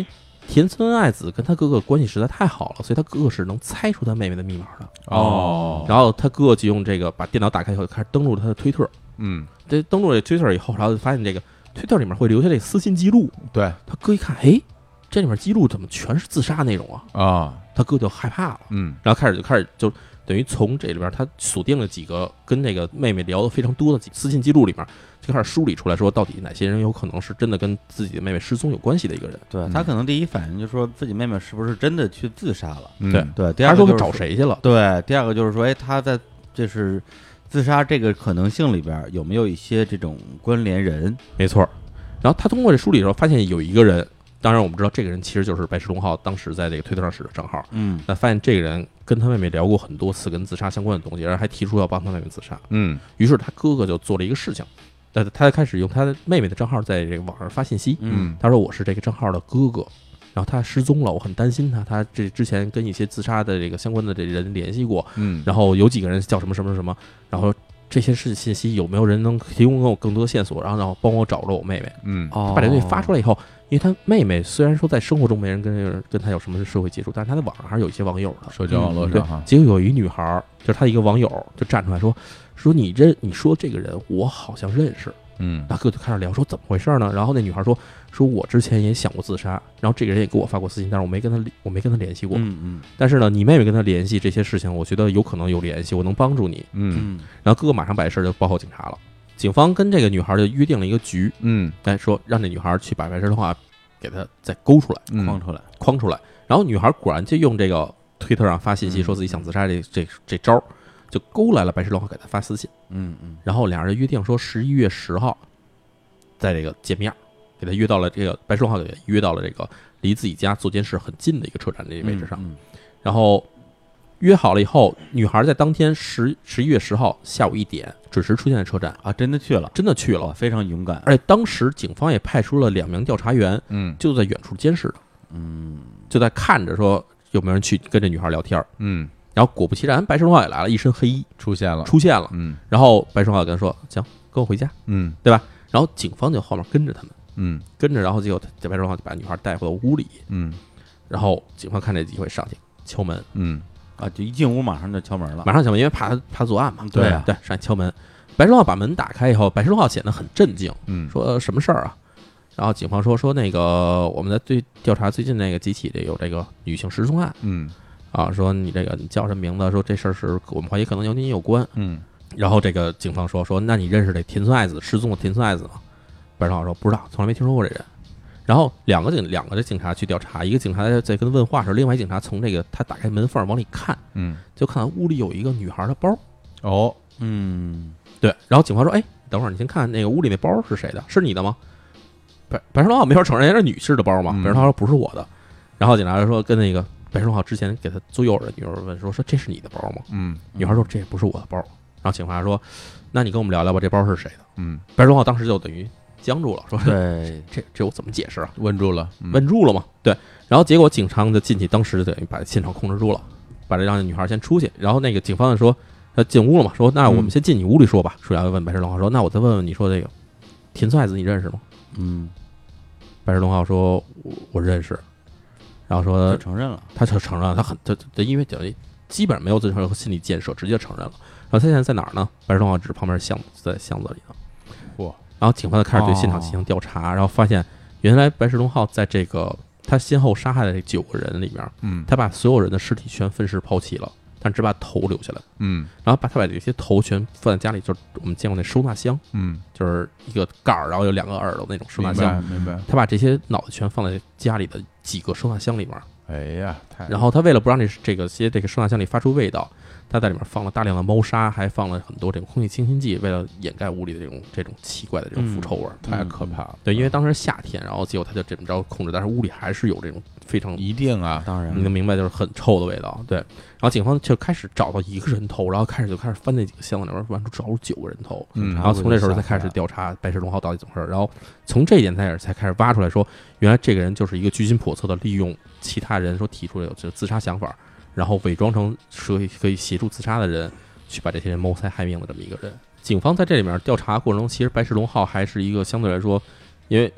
田村爱子跟他哥哥关系实在太好了，所以他哥哥是能猜出他妹妹的密码的。 哦， 然后他哥哥就用这个把电脑打开以后，就开始登录他的推特。 嗯， 这登录这推特以后，然后就发现这个推特里面会留下这个私信记录。 对， 他哥一看，哎，这里面记录怎么全是自杀内容啊？ 啊， 他哥就害怕了， 嗯， 然后开始就开始就等于从这里边他锁定了几个跟那个妹妹聊的非常多的几私信记录里面，就开始梳理出来说，到底哪些人有可能是真的跟自己的妹妹失踪有关系的一个人。 对他可能第一反应就是说自己妹妹是不是真的去自杀了？ 嗯对对，第二个就是他说他找谁去了？ 对，第二个就是说，哎，他在就是自杀这个可能性里边有没有一些这种关联人？ 没错。然后他通过这梳理的时候，发现有一个人，当然我们知道这个人其实就是白石龙浩当时在这个推特上使的账号。 嗯， 那发现这个人跟他妹妹聊过很多次跟自杀相关的东西，然后还提出要帮他妹妹自杀。 嗯于是他哥哥就做了一个事情，他他开始用他的妹妹的账号在这个网上发信息。 嗯他说我是这个账号的哥哥，然后他失踪了，我很担心他，他这之前跟一些自杀的这个相关的这人联系过， 嗯， 然后有几个人叫什么什么什么，然后这些是信息有没有人能提供给我更多的线索，然后然后帮我找着我妹妹。 嗯哦， 把这东西发出来以后，因为他妹妹虽然说在生活中没人跟跟他有什么社会接触，但是他在网上还是有一些网友的。 社交网络对上哈，， 结果有一女孩儿，就是他一个网友就站出来说说你认你说这个人我好像认识， 嗯然后哥就开始聊说怎么回事呢？然后那女孩说说我之前也想过自杀，然后这个人也给我发过私信，但是我没跟他我没跟他联系过。 嗯嗯但是呢，你妹妹跟他联系这些事情，我觉得有可能有联系，我能帮助你。 嗯嗯然后哥哥马上把这事儿就报告警察了。警方跟这个女孩就约定了一个局， 嗯哎，说让这女孩去把白石的话给他再勾出来、 嗯， 框出来， 框出来。然后女孩果然就用这个推特上发信息， 嗯说自己想自杀这这这招儿，就勾来了白石龙浩给他发私信。 嗯嗯然后两人约定说十一月十号，在这个见面，给他约到了这个白石龙浩给他约到了这个离自己家做监视很近的一个车站这个位置上。 嗯然后约好了以后，女孩在当天十十一月十号下午一点准时出现在车站， 啊，真的去了， 真的去哇， 了。 非常勇敢， 而且当时警方也派出了两名调查员， 嗯就在远处监视的， 嗯就在看着说有没有人去跟这女孩聊天。 嗯， 然后果不其然，白石龙浩也来了，一身黑衣出现了， 出现了。 嗯然后白石龙浩跟他说：“行，跟我回家， 嗯对吧？”然后警方就后面跟着他们， 嗯跟着，然后结果这白石龙浩就把女孩带回了屋里。 嗯然后警方看这机会上去敲门， 嗯啊，就一进屋马上就敲门了， 马上敲门，因为怕他怕他作案嘛。 对啊对，上去敲门。白石龙浩把门打开以后，白石龙浩显得很震惊， 嗯， 说、呃什么事儿啊？然后警方说说那个我们在对调查最近那个几起这有这个女性失踪案嗯啊，说你这个你叫什么名字？说这事儿是我们怀疑可能有你有关。 嗯然后这个警方说说那你认识这田村爱子失踪的田村爱子吗？白石龙浩说不知道，从来没听说过这人。然后两个警两个的警察去调查，一个警察在在跟他问话的时候，另外一个警察从这个他打开门缝往里看， 嗯， 就看到屋里有一个女孩的包。 哦， 嗯对，然后警方说：“哎，等会儿你先看那个屋里那包是谁的？是你的吗？”白白石龙浩没法承认，人家是女士的包嘛。 嗯白石龙浩说不是我的。然后警察说跟那个白石龙浩之前给他做诱饵的女孩问说：“说这是你的包吗？” 嗯女孩说：“这也不是我的包。”然后警察说：“那你跟我们聊聊吧，这包是谁的嗯，？” 白石龙浩当时就等于僵住了，说：“ 对， 这这我怎么解释啊？ 问住了，嗯问住了嘛？”对。然后结果警察就进去，当时等于把现场控制住了，把这让女孩先出去。然后那个警方就说：“他进屋了嘛？说那我们先进你屋里说吧。”说然后问白石龙浩说：“那我再问问你说这个田村爱子你认识吗嗯，？” 白石龙浩说：“我我认识。”然后说就承认了， 他承承认了，他很他他因为等于基本上没有任何心理建设，直接承认了。然后他现在在哪儿呢？白石龙浩指旁边巷子，在巷子里呢。 嚯！ 然后警方就开始对现场进行调查，然后发现原来白石龙浩在这个他先后杀害的这九个人里面， 嗯他把所有人的尸体全分尸抛弃了，但只把头留下来， 嗯然后把他把这些头全放在家里，就是我们见过那收纳箱， 嗯， 就是一个盖儿，然后有两个耳朵那种收纳明箱。 白明白。 他把这些脑袋全放在家里的几个收纳箱里面， 哎呀，太然后他为了不让这这个些这个收纳箱里发出味道，他在里面放了大量的猫砂，还放了很多这种空气清新剂，为了掩盖屋里的这种这种奇怪的这种腐臭味儿。 太可怕了。 对，因为当时夏天，然后结果他就这么着控制，但是屋里还是有这种非常一定啊， 当然你能明白，就是很臭的味道。对，然后警方就开始找到一个人头，然后开始就开始翻那几个箱子里面，完出找出九个人头。 嗯然后从这时候才开始调查白石龙浩到底怎么回事，然后从这一点开始才开始挖出来说，原来这个人就是一个居心叵测的，利用其他人说提出有这自杀想法，然后伪装成可以可以协助自杀的人，去把这些人谋财害命的这么一个人。警方在这里面调查过程中，其实白石龙浩还是一个相对来说，因为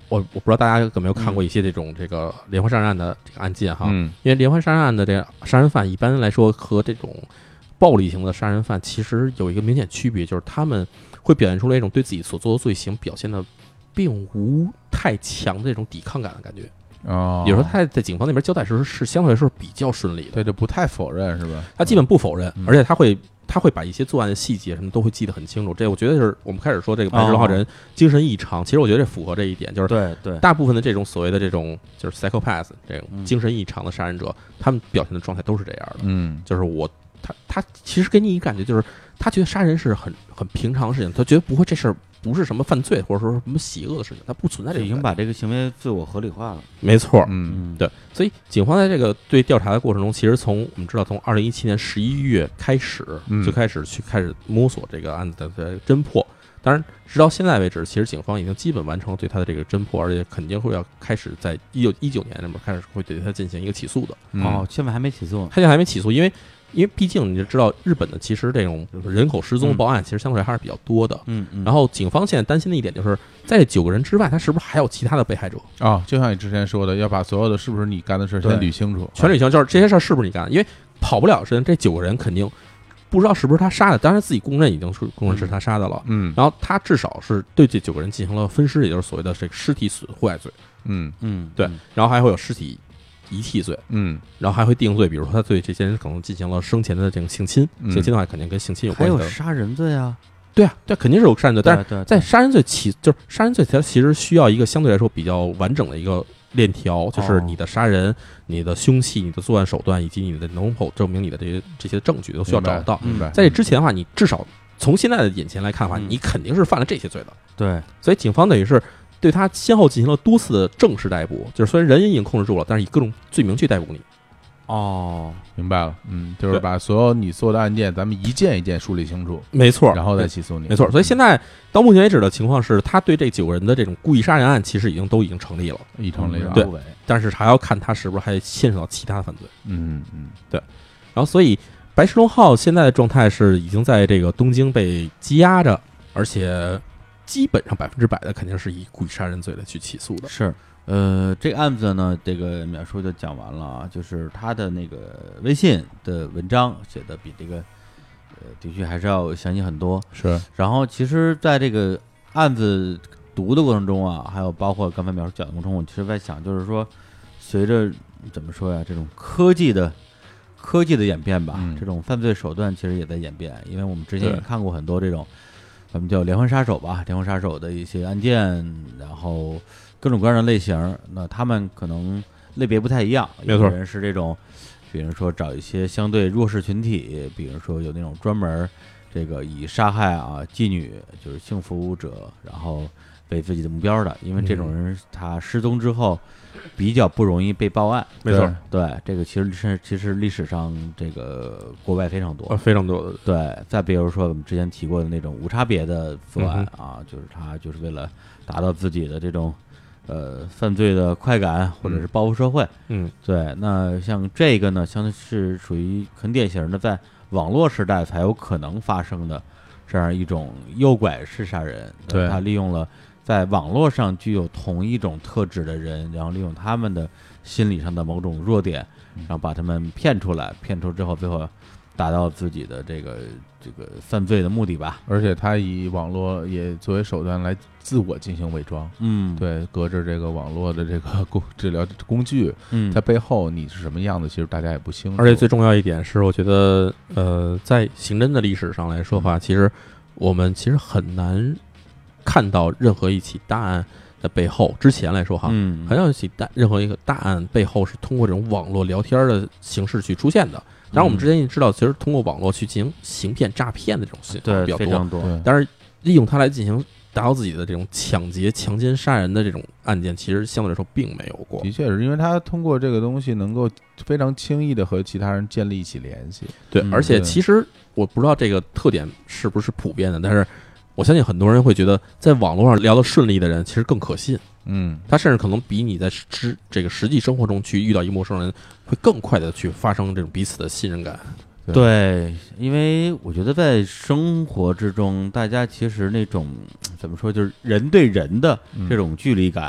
我我不知道大家有没有看过一些这种这个连环杀人案的这个案件哈， 嗯因为连环杀人案的这个杀人犯一般来说和这种暴力型的杀人犯其实有一个明显区别，就是他们会表现出来一种对自己所做的罪行表现的并无太强的这种抵抗感的感觉。 哦， 比如说他在警方那边交代时是相对来说比较顺利的， 对，就不太否认是吧？ 他基本不否认， 嗯而且他会他会把一些作案的细节什么都会记得很清楚。这我觉得是我们开始说这个白石龙浩人精神异常，其实我觉得这符合这一点，就是对对， 大部分的这种所谓的这种就是 psychopath 这种嗯精神异常的杀人者，他们表现的状态都是这样的， 嗯就是我他他其实给你一感觉就是他觉得杀人是很很平常的事情，他觉得不会这事儿不是什么犯罪或者说什么邪恶的事情，他不存在这已经种感觉。 把这个行为自我合理化了。 没错， 嗯嗯， 对，所以警方在这个对调查的过程中，其实从我们知道，从二零一七年十一月开始， 嗯就开始去开始摸索这个案子的侦破。当然，直到现在为止，其实警方已经基本完成了对他的这个侦破，而且肯定会要开始在一九一九年那么开始会对他进行一个起诉的。 嗯哦，现在还没起诉呢。 他现在还没起诉，因为因为毕竟你就知道，日本的其实这种人口失踪报案其实相对还是比较多的。 嗯嗯， 然后警方现在担心的一点就是，在这九个人之外，他是不是还有其他的被害者？ 啊，就像你之前说的，要把所有的是不是你干的事对先捋清楚， 全捋清，就是这些事儿是不是你干的？因为跑不了是这九个人肯定不知道是不是他杀的，当然自己公认已经是公认是他杀的了。 嗯然后他至少是对这九个人进行了分尸，也就是所谓的这个尸体损坏罪， 嗯嗯， 对嗯然后还会有尸体遗弃罪， 嗯然后还会定罪，比如说他对这些人可能进行了生前的这种性侵， 嗯性侵的话肯定跟性侵有还关系的。 有杀人罪啊， 对啊，对，肯定是有杀人罪，但是对对， 在杀人罪起就是杀人罪，它其实需要一个相对来说比较完整的一个链条，就是你的杀人、你的凶器、你的作案手段以及你的能否证明你的这些这些证据都需要找得到。 明白。 在这之前的话，你至少从现在的眼前来看的话， 嗯你肯定是犯了这些罪的。 对， 所以警方等于是对他先后进行了多次的正式逮捕，就是虽然人已经控制住了，但是以各种罪名去逮捕你。 哦， 明白了，嗯，就是对把所有你做的案件，咱们一件一件梳理清楚， 没错， 然后再起诉你。 没错。所以现在到目前为止的情况是，他对这九个人的这种故意杀人案其实已经都已经成立了， 一成立了， 对不伪， 但是还要看他是不是还牵扯到其他的犯罪。 嗯嗯然后，所以白石龙浩现在的状态是已经在这个东京被羁押着，而且基本上百分之百的肯定是以故意杀人罪来去起诉的。 是。呃，这个案子呢，这个淼叔就讲完了啊，就是他的那个微信的文章写的比这个，呃，的确还是要详细很多。 是， 然后，其实在这个案子读的过程中啊，还有包括刚才淼叔讲的过程中，我其实在想，就是说，随着怎么说呀，这种科技的科技的演变吧， 嗯这种犯罪手段其实也在演变，因为我们之前也对看过很多这种，咱们叫连环杀手吧，连环杀手的一些案件，然后各种各样的类型，那他们可能类别不太一样， 没错有的人是这种，比如说找一些相对弱势群体，比如说有那种专门这个以杀害啊妓女，就是性服务者，然后为自己的目标的，因为这种人他失踪之后比较不容易被报案。 没错， 对，这个其实是其实历史上这个国外非常多呃，。非常多的。 对，再比如说我们之前提过的那种无差别的作案啊，就是他就是为了达到自己的这种呃犯罪的快感，或者是报复社会。 嗯， 对，那像这个呢，相对是属于很典型的在网络时代才有可能发生的这样一种诱拐式杀人。 对他利用了在网络上具有同一种特质的人，然后利用他们的心理上的某种弱点，然后把他们骗出来，骗出之后，最后达到自己的这个这个犯罪的目的吧。 而且他以网络也作为手段来自我进行伪装， 嗯，， 对，隔着这个网络的这个工治疗工具， 嗯， 在背后你是什么样子，其实大家也不清楚。 而且最重要一点是，我觉得，呃，在刑侦的历史上来说的话，其实我们其实很难看到任何一起大案的背后，之前来说哈， 嗯， 很少有一起大任何一个大案背后是通过这种网络聊天的形式去出现的。当然，我们之前也知道，其实通过网络去进行行骗、诈骗的这种情况比对较多， 非常多。 对， 但是利用它来进行达到自己的这种抢劫、强奸、杀人的这种案件，其实相对来说并没有过。 的确是因为他通过这个东西能够非常轻易的和其他人建立起联系。 对， 嗯而且对其实我不知道这个特点是不是普遍的，但是我相信很多人会觉得，在网络上聊得顺利的人，其实更可信。 嗯， 他甚至可能比你在实这个实际生活中去遇到一陌生人，会更快的去发生这种彼此的信任感。 对，因为我觉得在生活之中，大家其实那种怎么说，就是人对人的这种距离感，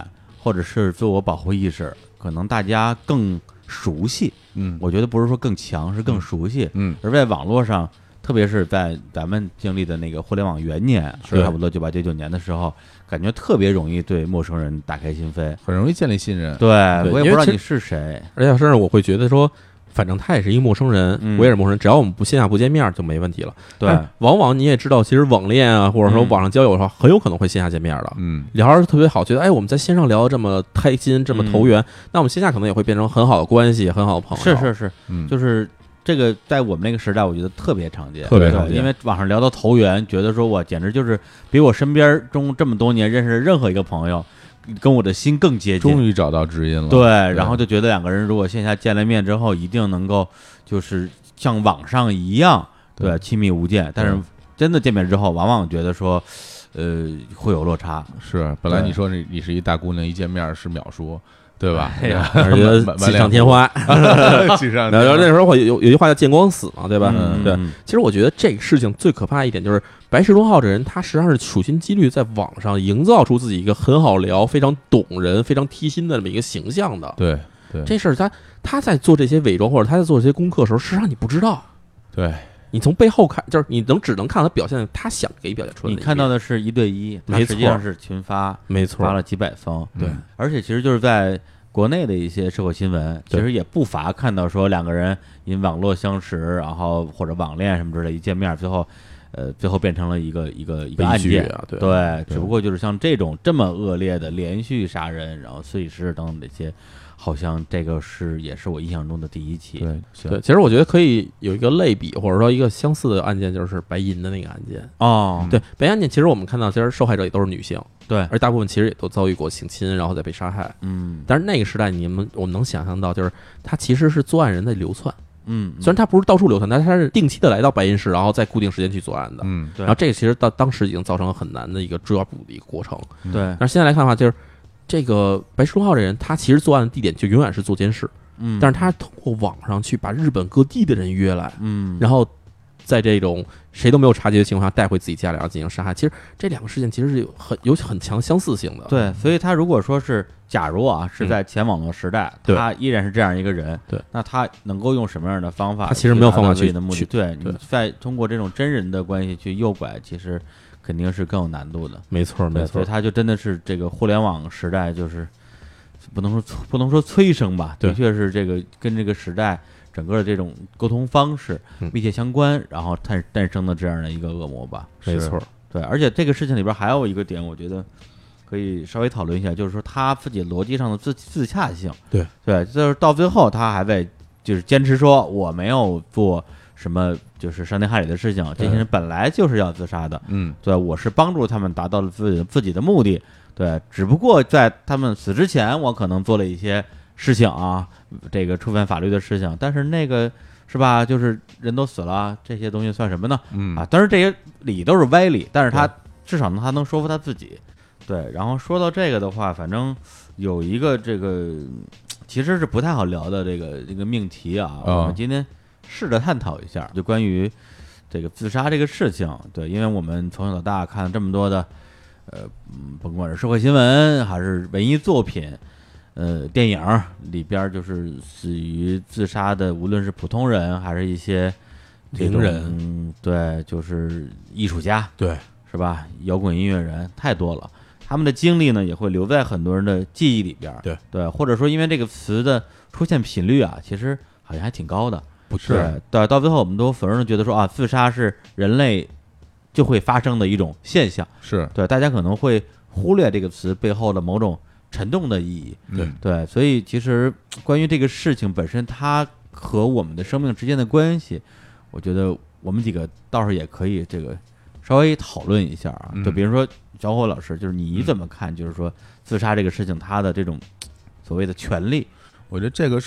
或者是自我保护意识，可能大家更熟悉。 嗯， 我觉得不是说更强，是更熟悉。 嗯， 而在网络上，特别是在咱们经历的那个互联网元年， 是差不多九八九九年的时候，感觉特别容易对陌生人打开心扉， 很容易建立信任。 对， 对我也不知道你因为其是谁， 而且甚至我会觉得说，反正他也是一个陌生人， 嗯我也是陌生人，只要我们不线下不见面就没问题了。 对但是往往你也知道，其实网恋啊，或者说嗯网上交友的话，很有可能会线下见面的。 嗯， 聊得特别好，觉得哎，我们在线上聊得这么开心，这么投缘，那我们线下可能也会变成很好的关系，很好的朋友。 是是是， 嗯， 就是这个在我们那个时代，我觉得特别常见， 特别常见对因为网上聊到投缘，觉得说我简直就是比我身边中这么多年认识的任何一个朋友，跟我的心更接近。 终于找到知音了。 对，然后就觉得两个人如果线下见了面之后，一定能够就是像网上一样，对， 对亲密无间。但是真的见面之后，往往觉得说，呃，会有落差。 是，本来对你说你你是一大姑娘，一见面是秒说，对吧？ 哎呀而且锦上添花。 锦上然后那时候会有有句话叫见光死嘛，对吧？ 嗯对。其实我觉得这个事情最可怕一点就是白石忠浩这人，他实际上是处心积虑在网上营造出自己一个很好聊、非常懂人、非常贴心的这么一个形象的。 对对这事儿他他在做这些伪装或者他在做这些功课的时候，实际上你不知道。 对， 你从背后看，就是你能只能看到他表现他想给你表现出来的一面。 你看到的是一对一，他没错实际上是群发， 没错发了几百封。 对嗯而且其实就是在国内的一些社会新闻，其对实也不乏看到说两个人因网络相识，然后或者网恋什么之类，一见面最后，呃，最后变成了一个一个一个案悲剧件啊对对，只不过就是像这种这么恶劣的连续杀人，然后碎尸等等这些，好像这个是也是我印象中的第一起。 对行对，其实我觉得可以有一个类比，或者说一个相似的案件，就是白银的那个案件。 哦， 对，白银案件其实我们看到，其实受害者也都是女性， 对， 而大部分其实也都遭遇过性侵，然后再被杀害。 嗯但是那个时代，你们我们能想象到，就是他其实是作案人的流窜， 嗯， 虽然他不是到处流窜，但是他是定期的来到白银市，然后在固定时间去作案的。 嗯对然后这个其实到当时已经造成了很难的一个抓捕的一个过程。 对， 但是现在来看的话，就是这个白石忠浩这人，他其实作案的地点就永远是做监视， 嗯， 但是他通过网上去把日本各地的人约来， 嗯， 然后在这种谁都没有察觉的情况下带回自己家里，然后进行杀害。其实这两个事件其实是有很有很强相似性的。 对，所以他如果说是，假如啊是在前网络时代， 对他依然是这样一个人， 对， 那他能够用什么样的方法？ 他其实没有方法去的目的， 去对， 对你再通过这种真人的关系去诱拐，其实肯定是更有难度的。 没错，没错对所以。他就真的是这个互联网时代，就是不能说不能说催生吧， 对的确是这个跟这个时代整个的这种沟通方式嗯密切相关，然后诞诞生的这样的一个恶魔吧。是没错， 对，而且这个事情里边还有一个点，我觉得可以稍微讨论一下，就是说他自己逻辑上的自自洽性。 对对，就是到最后他还在就是坚持说我没有做什么就是伤天害理的事情，这些人本来就是要自杀的。 嗯对，我是帮助他们达到了自己的自己的目的。对，只不过在他们死之前，我可能做了一些事情啊，这个触犯法律的事情，但是那个是吧，就是人都死了，这些东西算什么呢？ 嗯啊，当然这些理都是歪理，但是他至少呢，他能说服他自己。对，然后说到这个的话，反正有一个这个其实是不太好聊的这个这个命题啊， 哦我们今天试着探讨一下，就关于这个自杀这个事情。对，因为我们从小到大看了这么多的，呃，嗯甭管是社会新闻还是文艺作品，呃，电影里边就是死于自杀的，无论是普通人还是一些这种名人， 对，就是艺术家， 对， 是吧？摇滚音乐人太多了，他们的经历呢也会留在很多人的记忆里边儿。 对对，或者说因为这个词的出现频率啊，其实好像还挺高的。 不对，对，到最后我们都很多人觉得说啊，自杀是人类就会发生的一种现象。 是对，大家可能会忽略这个词背后的某种沉重的意义。 对对，所以其实关于这个事情本身，它和我们的生命之间的关系，我觉得我们几个倒是也可以这个稍微讨论一下啊。 嗯就比如说小伙老师，就是你怎么看？就是说自杀这个事情，它的这种所谓的权利。 我觉得这个事儿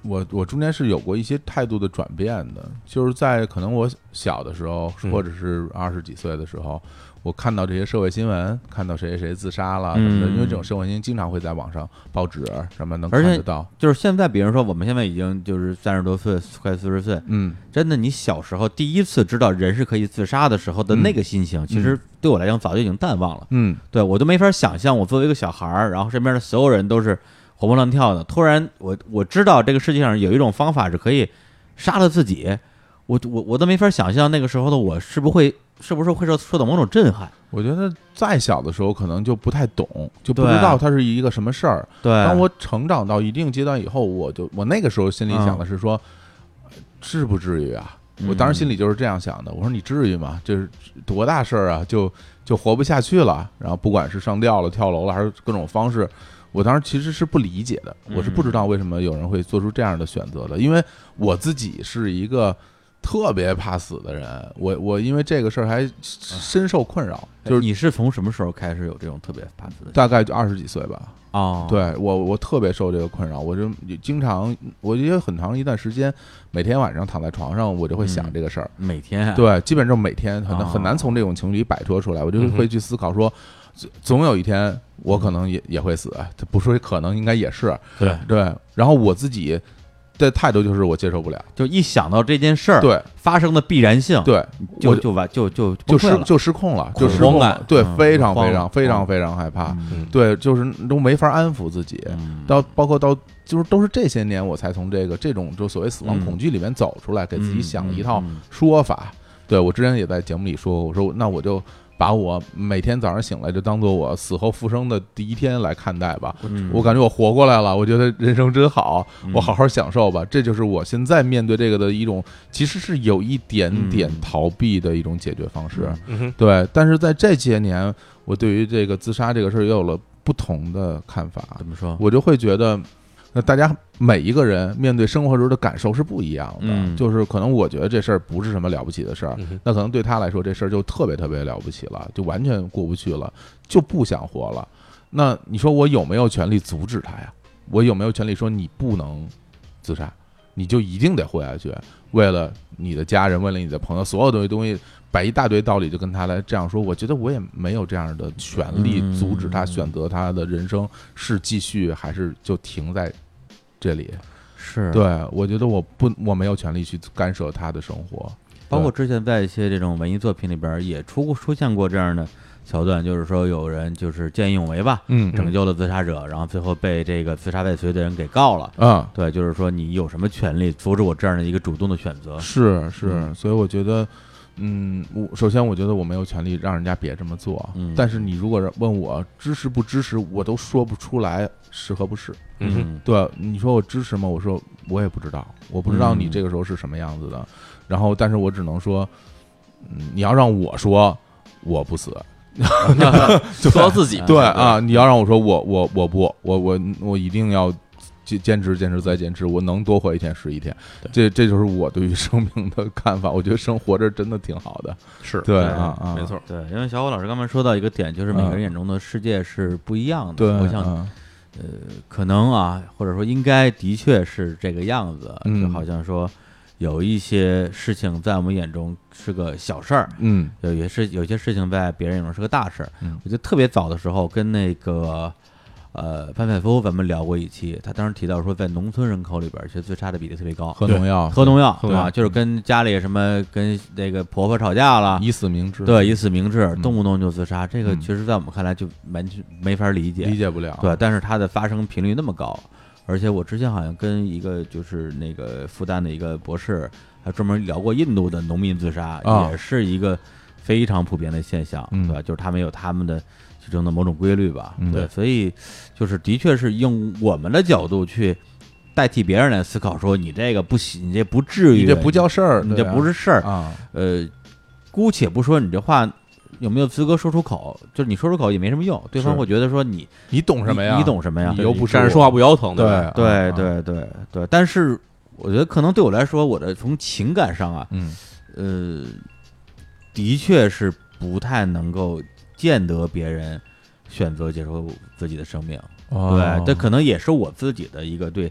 我我中间是有过一些态度的转变的，就是在可能我小的时候， 嗯或者是二十几岁的时候，我看到这些社会新闻，看到谁谁谁自杀了什么的， 嗯因为这种社会新闻经常会在网上、报纸什么能而且看得到。 就是现在，比如说我们现在已经就是三十多岁，快四十岁， 嗯， 真的，你小时候第一次知道人是可以自杀的时候的那个心情，其实对我来讲早就已经淡忘了。 嗯， 对我都没法想象，我作为一个小孩儿，然后身边的所有人都是活蹦乱跳的，突然我我知道这个世界上有一种方法是可以杀了自己，我我我都没法想象那个时候的我是不会是不是会受受到某种震撼。 我觉得再小的时候可能就不太懂，就不对知道它是一个什么事儿。 对， 当我成长到一定阶段以后，我就我那个时候心里想的是说，至不至于啊。我当时心里就是这样想的，我说你至于吗？这是多大事儿啊，就就活不下去了。然后不管是上吊了、跳楼了，还是各种方式，我当时其实是不理解的，我是不知道为什么有人会做出这样的选择的，因为我自己是一个特别怕死的人，我我因为这个事儿还深受困扰。就是你是从什么时候开始有这种特别怕死的？ 大概就二十几岁吧。 哦， 对我我特别受这个困扰，我就经常，我觉得很长一段时间，每天晚上躺在床上，我就会想这个事儿。 每天、啊、 对，基本上每天很难、 哦、 很难从这种情绪里摆脱出来，我就会去思考说，嗯、总有一天我可能也也会死，这不说可能，应该也是。 对对，然后我自己的态度就是我接受不了， 就一想到这件事儿对发生的必然性， 对， 就就完就就就失就失控了，就失控了，对， 嗯、 非常非常慌非常非常害怕， 嗯、 对，就是都没法安抚自己， 嗯、 到包括到就是都是这些年我才从这个这种就所谓死亡恐惧里面走出来， 嗯、 给自己想了一套说法。 嗯、 对，我之前也在节目里说，我说那我就把我每天早上醒来就当做我死后复生的第一天来看待吧。 嗯、 我感觉我活过来了，我觉得人生真好， 嗯、 我好好享受吧。这就是我现在面对这个的一种，其实是有一点点逃避的一种解决方式。 嗯、 对，但是在这些年，我对于这个自杀这个事儿也有了不同的看法。 怎么说？ 我就会觉得，那大家每一个人面对生活时候的感受是不一样的， 嗯、 就是可能我觉得这事儿不是什么了不起的事儿， 嗯、 那可能对他来说这事儿就特别特别了不起了，就完全过不去了，就不想活了。那你说我有没有权利阻止他呀？我有没有权利说你不能自杀，你就一定得活下去？为了你的家人，为了你的朋友，所有的东西摆一大堆道理就跟他来这样说，我觉得我也没有这样的权利阻止他选择他的人生是继续还是就停在这里。 是， 对，我觉得我不我没有权利去干涉他的生活。 包括之前在一些这种文艺作品里边也出出现过这样的桥段，就是说有人就是见义勇为吧， 嗯， 拯救了自杀者，然后最后被这个自杀未遂的人给告了。 嗯， 对，就是说你有什么权利阻止我这样的一个主动的选择？ 是是， 嗯、 所以我觉得，嗯，我首先我觉得我没有权利让人家别这么做。 嗯， 但是你如果问我支持不支持，我都说不出来是和不是。 嗯， 对，你说我支持吗？我说我也不知道，我不知道你这个时候是什么样子的。嗯、然后，但是我只能说，嗯，你要让我说，我不死。 就说自己对啊，你要让我说我我我不我我我一定要坚坚持坚持再坚持，我能多活一天是一天，这这就是我对于生命的看法。我觉得生活着真的挺好的， 是对啊啊， 没错， 对，因为小虎老师刚才说到一个点，就是每个人眼中的世界是不一样的。 对， 我想呃，可能啊，或者说应该的确是这个样子，就好像说。有一些事情在我们眼中是个小事儿， 嗯， 有些事有些事情在别人眼中是个大事儿。 嗯， 我觉得特别早的时候跟那个呃潘采夫咱们聊过一期，他当时提到说，在农村人口里边，其实自杀的比例特别高， 喝农药， 喝农药啊，就是跟家里什么跟那个婆婆吵架了， 以死明志， 对，以死明志， 嗯、 动不动就自杀，这个其实在我们看来就完全没法理解， 理解不了， 对，但是它的发生频率那么高。而且我之前好像跟一个就是那个复旦的一个博士还专门聊过印度的农民自杀， 哦、 也是一个非常普遍的现象， 嗯、 对吧？就是他们有他们的其中的某种规律吧， 嗯、 对，所以就是的确是用我们的角度去代替别人来思考，说你这个不行，你这不至于， 你这不叫事儿， 你这不是事儿啊。 呃，姑且不说你这话有没有资格说出口，就是你说出口也没什么用，对方会觉得说你你懂什么呀？ 你懂什么呀？ 你又不站着说话不腰疼， 对对对对对。但是我觉得可能对我来说，我的从情感上啊， 嗯呃，的确是不太能够见得别人选择结束自己的生命。 哦、 对，这可能也是我自己的一个对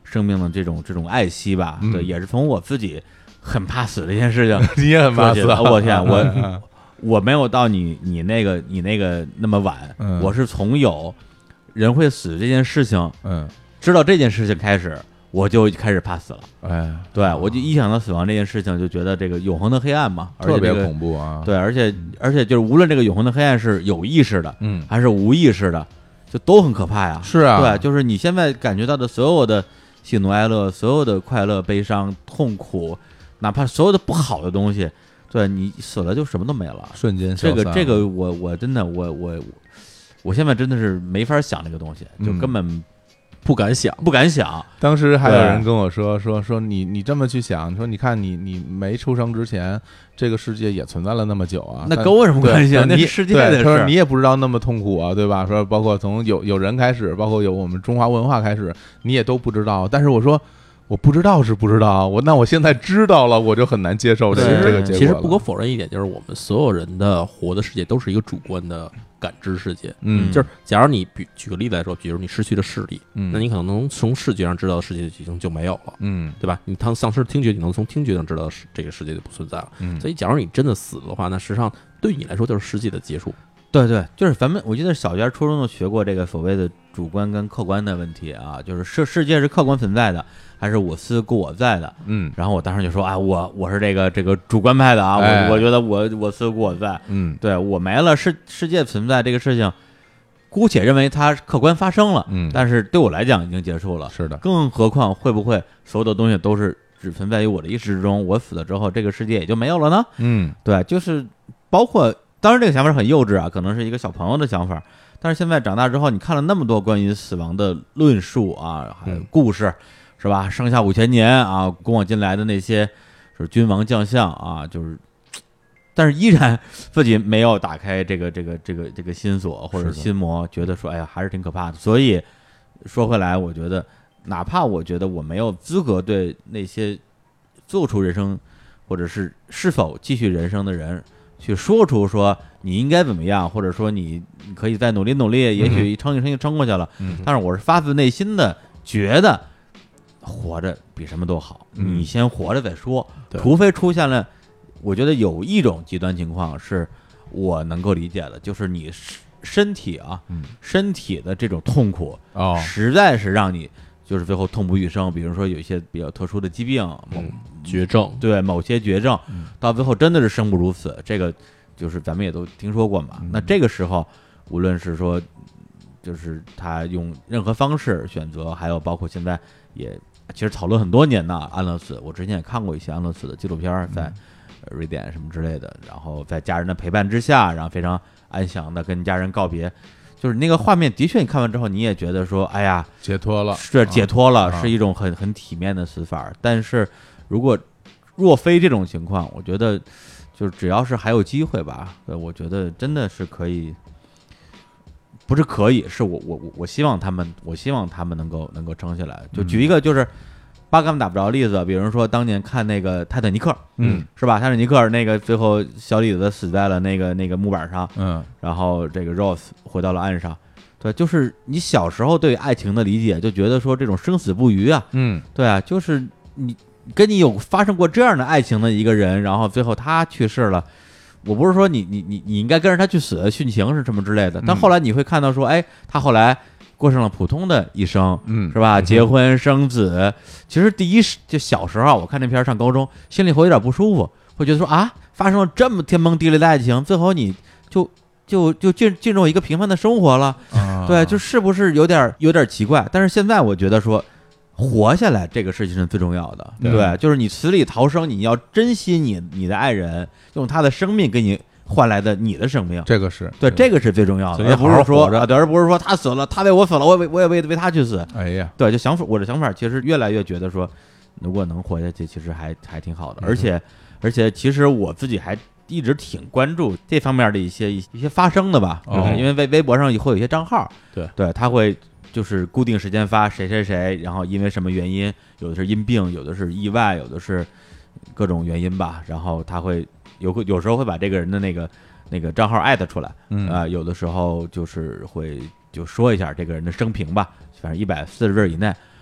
生命的这种这种爱惜吧， 嗯、 对，也是从我自己很怕死这件事情， 你也很怕死， 我天，我我没有到你你那个你那个那么晚， 嗯、 我是从有人会死这件事情， 嗯， 知道这件事情开始，我就开始怕死了。 哎， 对，我就一想到死亡这件事情，就觉得这个永恒的黑暗嘛，而且、这个、 特别恐怖啊。 对，而且而且就是无论这个永恒的黑暗是有意识的， 嗯， 还是无意识的，就都很可怕呀。 是啊， 对，就是你现在感觉到的所有的喜怒哀乐，所有的快乐、悲伤、痛苦，哪怕所有的不好的东西，对你死了就什么都没了， 瞬间这个这个我我真的我我我现在真的是没法想这个东西，就根本不敢想， 不敢想。 当时还有人跟我说说说你你这么去想，说你看你你没出生之前，这个世界也存在了那么久啊， 那跟我什么关系啊？那是世界的事。 他说你也不知道那么痛苦啊，对吧？说包括从有有人开始，包括有我们中华文化开始，你也都不知道。但是我说我不知道是不知道，我那我现在知道了，我就很难接受这个这个结果。 其实不可否认一点，就是我们所有人的活的世界都是一个主观的感知世界。 嗯， 就是假如你比举个例子来说，比如你失去了视力， 嗯， 那你可能能从视觉上知道的世界已经就没有了， 嗯， 对吧？你当丧失听觉，你能从听觉上知道这个世界就不存在了。 嗯， 所以假如你真的死了的话，那实际上对你来说就是世界的结束。 对对，就是咱们我记得小学、初中就学过这个所谓的主观跟客观的问题啊，就是世世界是客观存在的，还是我思故我在的？ 嗯， 然后我当时就说，哎，我我是这个这个主观派的啊， 哎、 我我觉得我我思故我在， 嗯， 对我没了，世世界存在这个事情，姑且认为它客观发生了， 嗯， 但是对我来讲已经结束了。 是的， 更何况会不会所有的东西都是只存在于我的意识之中，我死了之后，这个世界也就没有了呢？ 嗯， 对，就是包括。当然，这个想法很幼稚啊，可能是一个小朋友的想法。但是现在长大之后，你看了那么多关于死亡的论述啊，还有故事，是吧？上下五千年啊，古往今来的那些是君王将相啊，就是，但是依然自己没有打开这个这个这个这个心锁或者心魔，觉得说，哎呀，还是挺可怕的。所以说回来，我觉得，哪怕我觉得我没有资格对那些做出人生或者是是否继续人生的人。去说出说你应该怎么样，或者说你可以再努力努力，也许撑一撑就撑过去了。 嗯， 但是我是发自内心的觉得活着比什么都好， 嗯、 你先活着再说。除非出现了，我觉得有一种极端情况是我能够理解的，就是你身体啊， 嗯、 身体的这种痛苦哦， 实在是让你就是最后痛不欲生。比如说有一些比较特殊的疾病，某、 嗯、绝症， 对某些绝症， 嗯、 到最后真的是生不如死。这个就是咱们也都听说过嘛。 嗯、 那这个时候，无论是说，就是他用任何方式选择，还有包括现在也其实讨论很多年呢，安乐死。我之前也看过一些安乐死的纪录片，在瑞典什么之类的，然后在家人的陪伴之下，然后非常安详的跟家人告别。就是那个画面，的确，你看完之后，你也觉得说，哎呀， 解脱了， 是解脱了， 啊、 是一种很很体面的死法。但是，如果若非这种情况，我觉得，就是只要是还有机会吧，我觉得真的是可以，不是可以，是我我我我希望他们，我希望他们能够能够撑下来。就举一个就是八竿子打不着的例子，比如说当年看那个泰坦尼克， 嗯， 是吧？泰坦尼克那个最后小李子死在了那个那个木板上， 嗯， 然后这个 Rose 回到了岸上。对，就是你小时候对爱情的理解，就觉得说这种生死不渝啊， 嗯， 对啊，就是你跟你有发生过这样的爱情的一个人，然后最后他去世了，我不是说你你你你应该跟着他去死殉情是什么之类的，但后来你会看到说，哎，他后来过上了普通的一生， 嗯， 是吧？结婚生子，其实第一就小时候我看那片上高中，心里会有点不舒服，会觉得说啊，发生了这么天崩地裂的爱情，最后你就就就进进入一个平凡的生活了， 啊、 对，就是不是有点有点奇怪？但是现在我觉得说，活下来这个事情是最重要的， 对， 对，就是你死里逃生，你要珍惜你你的爱人，用他的生命给你换来的你的生命， 这个是对，这个是最重要的，而不是说啊，对，而不是说他死了，他为我死了，我为我也为为他去死。 哎呀， 对，就想法，我的想法其实越来越觉得说，如果能活下去，其实还还挺好的。而且，而且，其实我自己还一直挺关注这方面的一些一些发生的吧， 哦、 因为微微博上会有一些账号， 对对，他会就是固定时间发谁谁谁，然后因为什么原因，有的是因病，有的是意外，有的是各种原因吧，然后他会有有时候会把这个人的那个。那个账号艾特出来， 嗯啊、呃，有的时候就是会就说一下这个人的生平吧，反正一百四十字以内，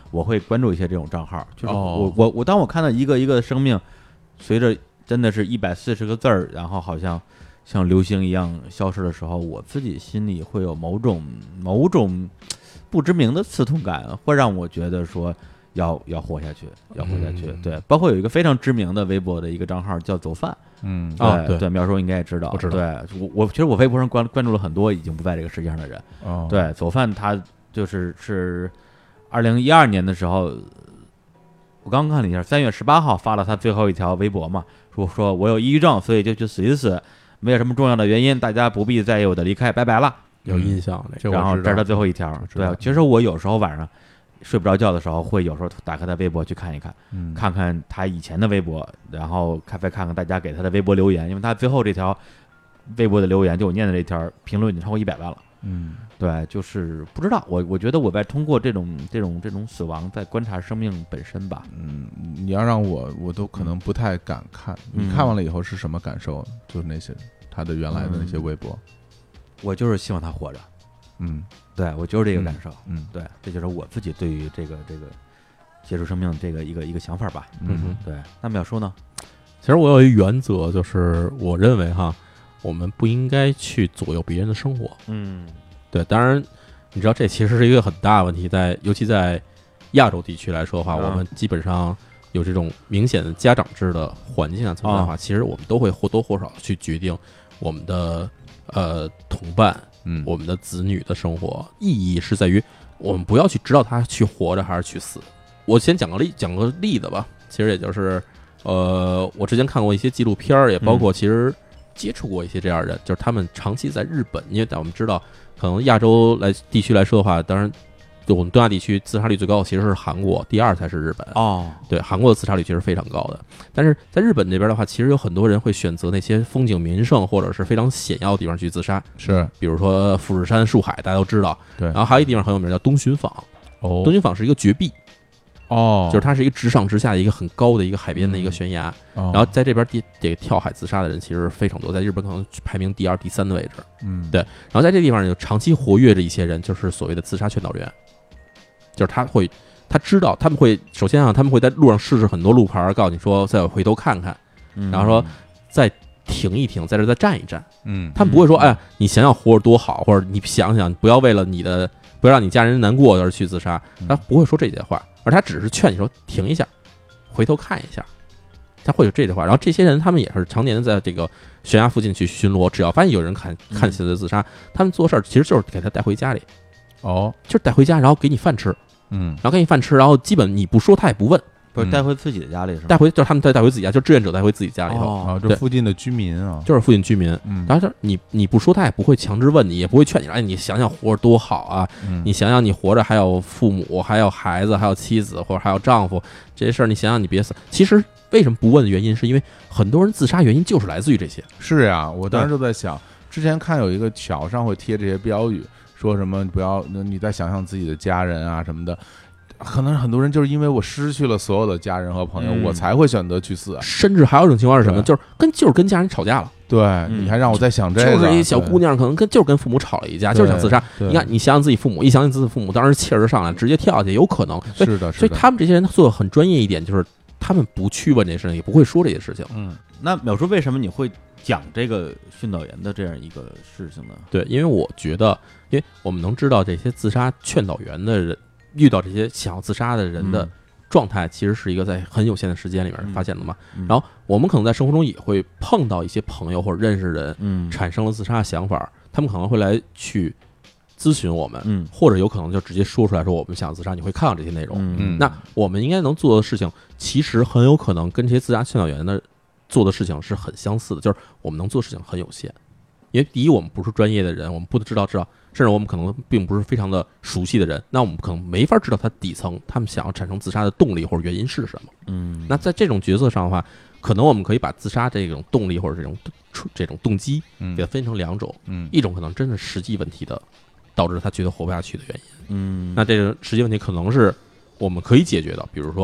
我会关注一些这种账号，就是我、 哦、 我我当我看到一个一个生命随着真的是一百四十个字儿，然后好像像流星一样消失的时候，我自己心里会有某种某种不知名的刺痛感，会让我觉得说要要活下去，要活下去。 嗯、 对，包括有一个非常知名的微博的一个账号叫走饭， 嗯对、 啊、对对，苗叔应该也知道， 我知道。 对我我其实我微博上关关注了很多已经不在这个世界上的人。 哦， 对，走饭他就是是二零一二年的时候，我刚看了一下，三月十八号发了他最后一条微博嘛，说说我有抑郁症，所以就去死一死，没有什么重要的原因，大家不必在意我的离开，拜拜了。 有印象那这然后这是他最后一条。对，其实我有时候晚上睡不着觉的时候，会有时候打开他微博去看一看， 嗯、 看看他以前的微博，然后看再看看大家给他的微博留言，因为他最后这条微博的留言，就我念的这条评论已经超过一百万了。 嗯， 对，就是不知道，我我觉得我在通过这种这种这种死亡，在观察生命本身吧。 嗯，你要让我，我都可能不太敢看。 嗯、 你看完了以后是什么感受？就是那些他的原来的那些微博。 嗯、我就是希望他活着。 嗯， 对，我就是这个感受。 嗯， 对，这就是我自己对于这个这个结束生命这个一个一个想法吧。 嗯， 对。那淼叔呢？ 其实我有一原则，就是我认为哈。我们不应该去左右别人的生活。 嗯， 对，当然，你知道这其实是一个很大的问题，在尤其在亚洲地区来说的话， 嗯、 我们基本上有这种明显的家长制的环境啊存在的话， 哦、 其实我们都会或多或少去决定我们的呃同伴， 嗯， 我们的子女的生活意义是在于我们不要去指导他去活着还是去死。我先讲个例讲个例子吧，其实也就是呃，我之前看过一些纪录片，也包括其实。接触过一些这样的人，就是他们长期在日本，因为我们知道，可能亚洲来地区来说的话，当然，就我们东亚地区自杀率最高的其实是韩国，第二才是日本。 哦， 对，韩国的自杀率其实非常高的。但是在日本这边的话，其实有很多人会选择那些风景名胜或者是非常险要的地方去自杀， 是， 比如说富士山、树海，大家都知道。 对。 然后还有一地方很有名叫东巡坊， 哦， 东巡坊是一个绝壁。 哦， 就是它是一个直上直下的一个很高的一个海边的一个悬崖， 嗯哦、 然后在这边地这个跳海自杀的人其实非常多，在日本可能排名第二、第三的位置。 嗯， 对。然后在这地方就长期活跃着一些人，就是所谓的自杀劝导员，就是他会他知道他们会首先啊，他们会在路上试试很多路牌，告诉你说再回头看看， 嗯、 然后说再停一停，在这再站一站。 嗯， 他们不会说哎，你想想活着多好，或者你想想不要为了你的不要让你家人难过而去自杀，他不会说这些话。而他只是劝你说停一下，回头看一下，他会有这句话。然后这些人他们也是常年的在这个悬崖附近去巡逻，只要发现有人看看起来自杀，他们做事儿其实就是给他带回家里， 哦， 就是带回家，然后给你饭吃， 嗯， 然后给你饭吃，然后基本你不说他也不问， 不是带回自己的家里是吗？ 带回就是他们再带回自己家，就志愿者带回自己家里头， 哦，就附近的居民啊， 就是附近居民。 嗯， 然后你你不说他也不会强制问你，也不会劝你，哎，你想想活着多好啊， 嗯、 你想想你活着还有父母，还有孩子，还有妻子，或者还有丈夫，这些事儿你想想你别死。其实为什么不问的原因，是因为很多人自杀原因就是来自于这些。 是呀，我当时就在想，之前看有一个桥上会贴这些标语，说什么不要你再想想自己的家人啊什么的。可能很多人就是因为我失去了所有的家人和朋友， 嗯、 我才会选择去死。 甚至还有一种情况是什么？就是跟就是跟家人吵架了。 对， 嗯、 你还让我再想这个， 就是一小姑娘可能跟就是跟父母吵了一架，就是想自杀。你看，你想想自己父母，一想想自己父母，当时气儿就上来，直接跳下去，有可能。 是的， 所以他们这些人做的很专业一点，就是他们不去问这些事情，也不会说这些事情。 嗯，那淼叔为什么你会讲这个训导员的这样一个事情呢？ 对，因为我觉得，因为我们能知道这些自杀劝导员的人。遇到这些想要自杀的人的状态，其实是一个在很有限的时间里面发现的嘛。 嗯嗯、 然后我们可能在生活中也会碰到一些朋友或者认识人， 嗯， 产生了自杀的想法，他们可能会来去咨询我们， 嗯， 或者有可能就直接说出来说我们想自杀，你会看到这些内容。 嗯， 那我们应该能做的事情，其实很有可能跟这些自杀劝导员的做的事情是很相似的，就是我们能做的事情很有限。因为第一，我们不是专业的人，我们不知道知道。甚至我们可能并不是非常的熟悉的人，那我们可能没法知道他底层他们想要产生自杀的动力或者原因是什么。 嗯， 那在这种角色上的话，可能我们可以把自杀这种动力或者这种这种动机给它分成两种。 嗯， 一种可能真是实际问题的导致他觉得活不下去的原因。 嗯， 那这个实际问题可能是我们可以解决的，比如说他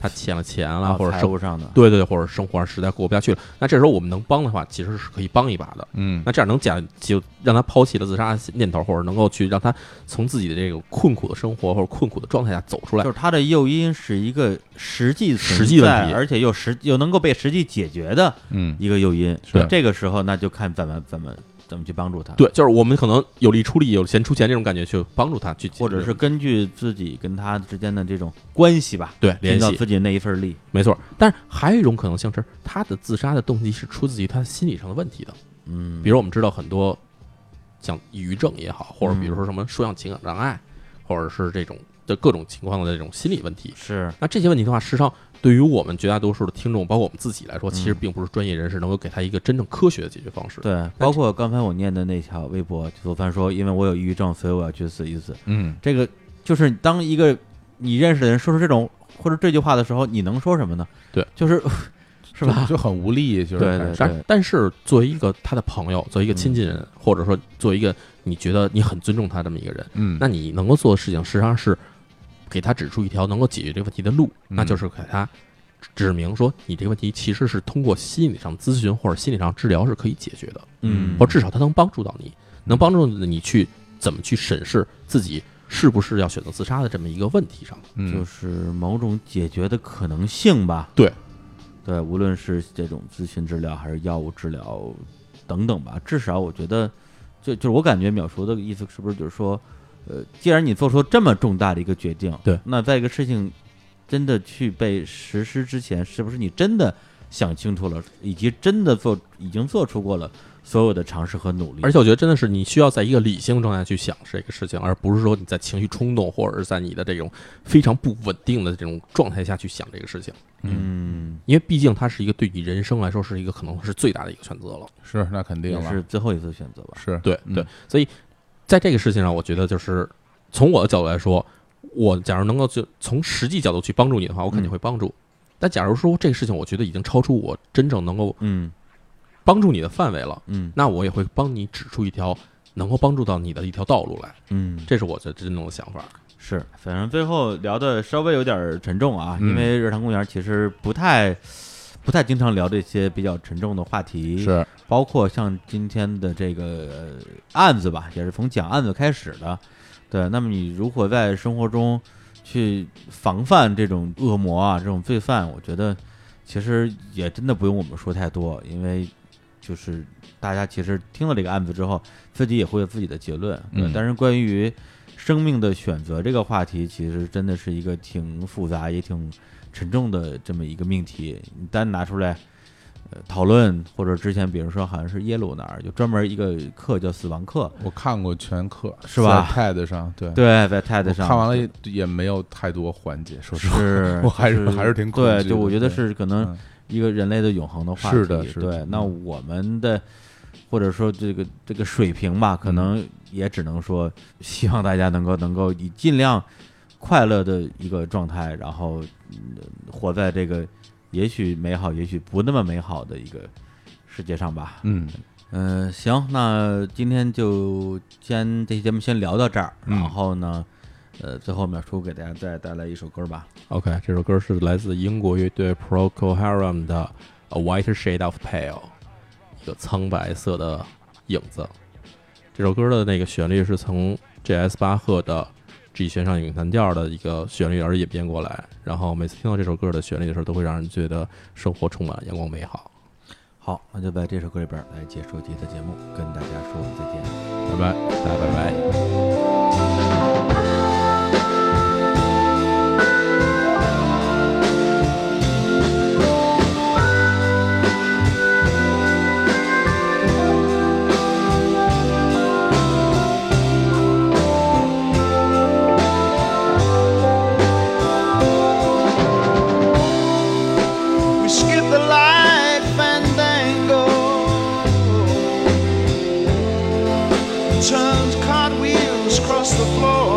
他欠了钱了，或者财生务上的， 对对对，或者生活上实在过不下去了，那这时候我们能帮的话，其实是可以帮一把的。 嗯， 那这样能讲就让他抛弃了自杀念头，或者能够去让他从自己的这个困苦的生活或者困苦的状态下走出来就。是它的诱因是一个实际存在实际问题而且又实又能够被实际解决的嗯一个诱因。 是这个时候那就看怎么怎么怎么去帮助他， 对，就是我们可能有力出力，有钱出钱这种感觉，去帮助他去解决， 或者是根据自己跟他之间的这种关系吧， 对联系， 尽到自己那一份力。 没错。但是还有一种可能性是，他的自杀的动机是出自于他心理上的问题的。 嗯， 比如我们知道很多像抑郁症也好，或者比如说嗯什么双向情感障碍，或者是这种的各种情况的这种心理问题。 是那这些问题的话，事实上对于我们绝大多数的听众，包括我们自己来说， 嗯其实并不是专业人士能够给他一个真正科学的解决方式。 对，包括刚才我念的那条微博，左凡说，因为我有抑郁症，所以我要去死一死。 嗯， 这个就是当一个你认识的人说出这种或者这句话的时候，你能说什么呢？ 对， 就是是吧？ 就就很无力，就是对对对但但是作为一个他的朋友，作为一个亲近人，或者说作为一个你觉得你很尊重他这么一个人， 嗯， 那你能够做的事情，实际上是给他指出一条能够解决这个问题的路， 嗯那就是给他指明说，你这个问题其实是通过心理上咨询或者心理上治疗是可以解决的， 嗯， 或至少他能帮助到你，能帮助你去怎么去审视自己是不是要选择自杀的这么一个问题上。 嗯就是某种解决的可能性吧。 对对，无论是这种咨询治疗还是药物治疗等等吧，至少我觉得，就就是我感觉淼叔的意思是不是就是说，呃，既然你做出这么重大的一个决定， 对， 那在一个事情真的去被实施之前，是不是你真的想清楚了，以及真的做已经做出过了所有的尝试和努力？ 而且我觉得真的是你需要在一个理性状态去想这个事情，而不是说你在情绪冲动或者是在你的这种非常不稳定的这种状态下去想这个事情。 嗯， 因为毕竟它是一个对你人生来说是一个可能是最大的一个选择了。 是那肯定也了， 是最后一次选择吧。 是对对嗯， 所以在这个事情上，我觉得就是从我的角度来说，我假如能够就从实际角度去帮助你的话，我肯定会帮助。但假如说这个事情我觉得已经超出我真正能够嗯帮助你的范围了， 嗯那我也会帮你指出一条能够帮助到你的一条道路来。 嗯， 这是我的真正的想法。 是，反正最后聊的稍微有点沉重啊， 嗯因为日坛公园其实不太不太经常聊这些比较沉重的话题， 是， 包括像今天的这个呃案子吧，也是从讲案子开始的。对，那么你如何在生活中去防范这种恶魔啊，这种罪犯，我觉得其实也真的不用我们说太多，因为就是大家其实听了这个案子之后，自己也会有自己的结论。对， 嗯但是关于生命的选择这个话题，其实真的是一个挺复杂也挺沉重的这么一个命题。你单拿出来呃讨论，或者之前比如说好像是耶鲁那儿就专门一个课叫死亡课， 我看过全课， 是吧在 TED 上，对对，在 TED 上我看完了也也没有太多缓解，说实话， 是我还是就还是挺恐惧对， 的就我觉得对是可能嗯一个人类的永恒的话题。 是的是的对，那嗯我们的或者说这个这个水平吧，可能也只能说希望大家能够能够以尽量快乐的一个状态，然后、嗯活在这个也许美好，也许不那么美好的一个世界上吧。 嗯嗯、行，那今天就先这期节目先聊到这儿， 嗯然后呢，呃，最后淼叔给大家再带来一首歌吧。 OK， 这首歌是来自英国乐队 Procol Harum 的《A Whiter Shade of Pale》，一个苍白色的影子。这首歌的那个旋律是从 J S 巴赫的 G 弦上咏叹调的一个旋律而演变过来，然后每次听到这首歌的旋律的时候，都会让人觉得生活充满阳光美好。 好，那就在这首歌里边来结束这期的节目，跟大家说再见。 拜拜。 大家拜拜。 We skip the light fandango, turned cartwheels across the floor.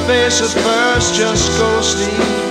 face at first, just go sleep.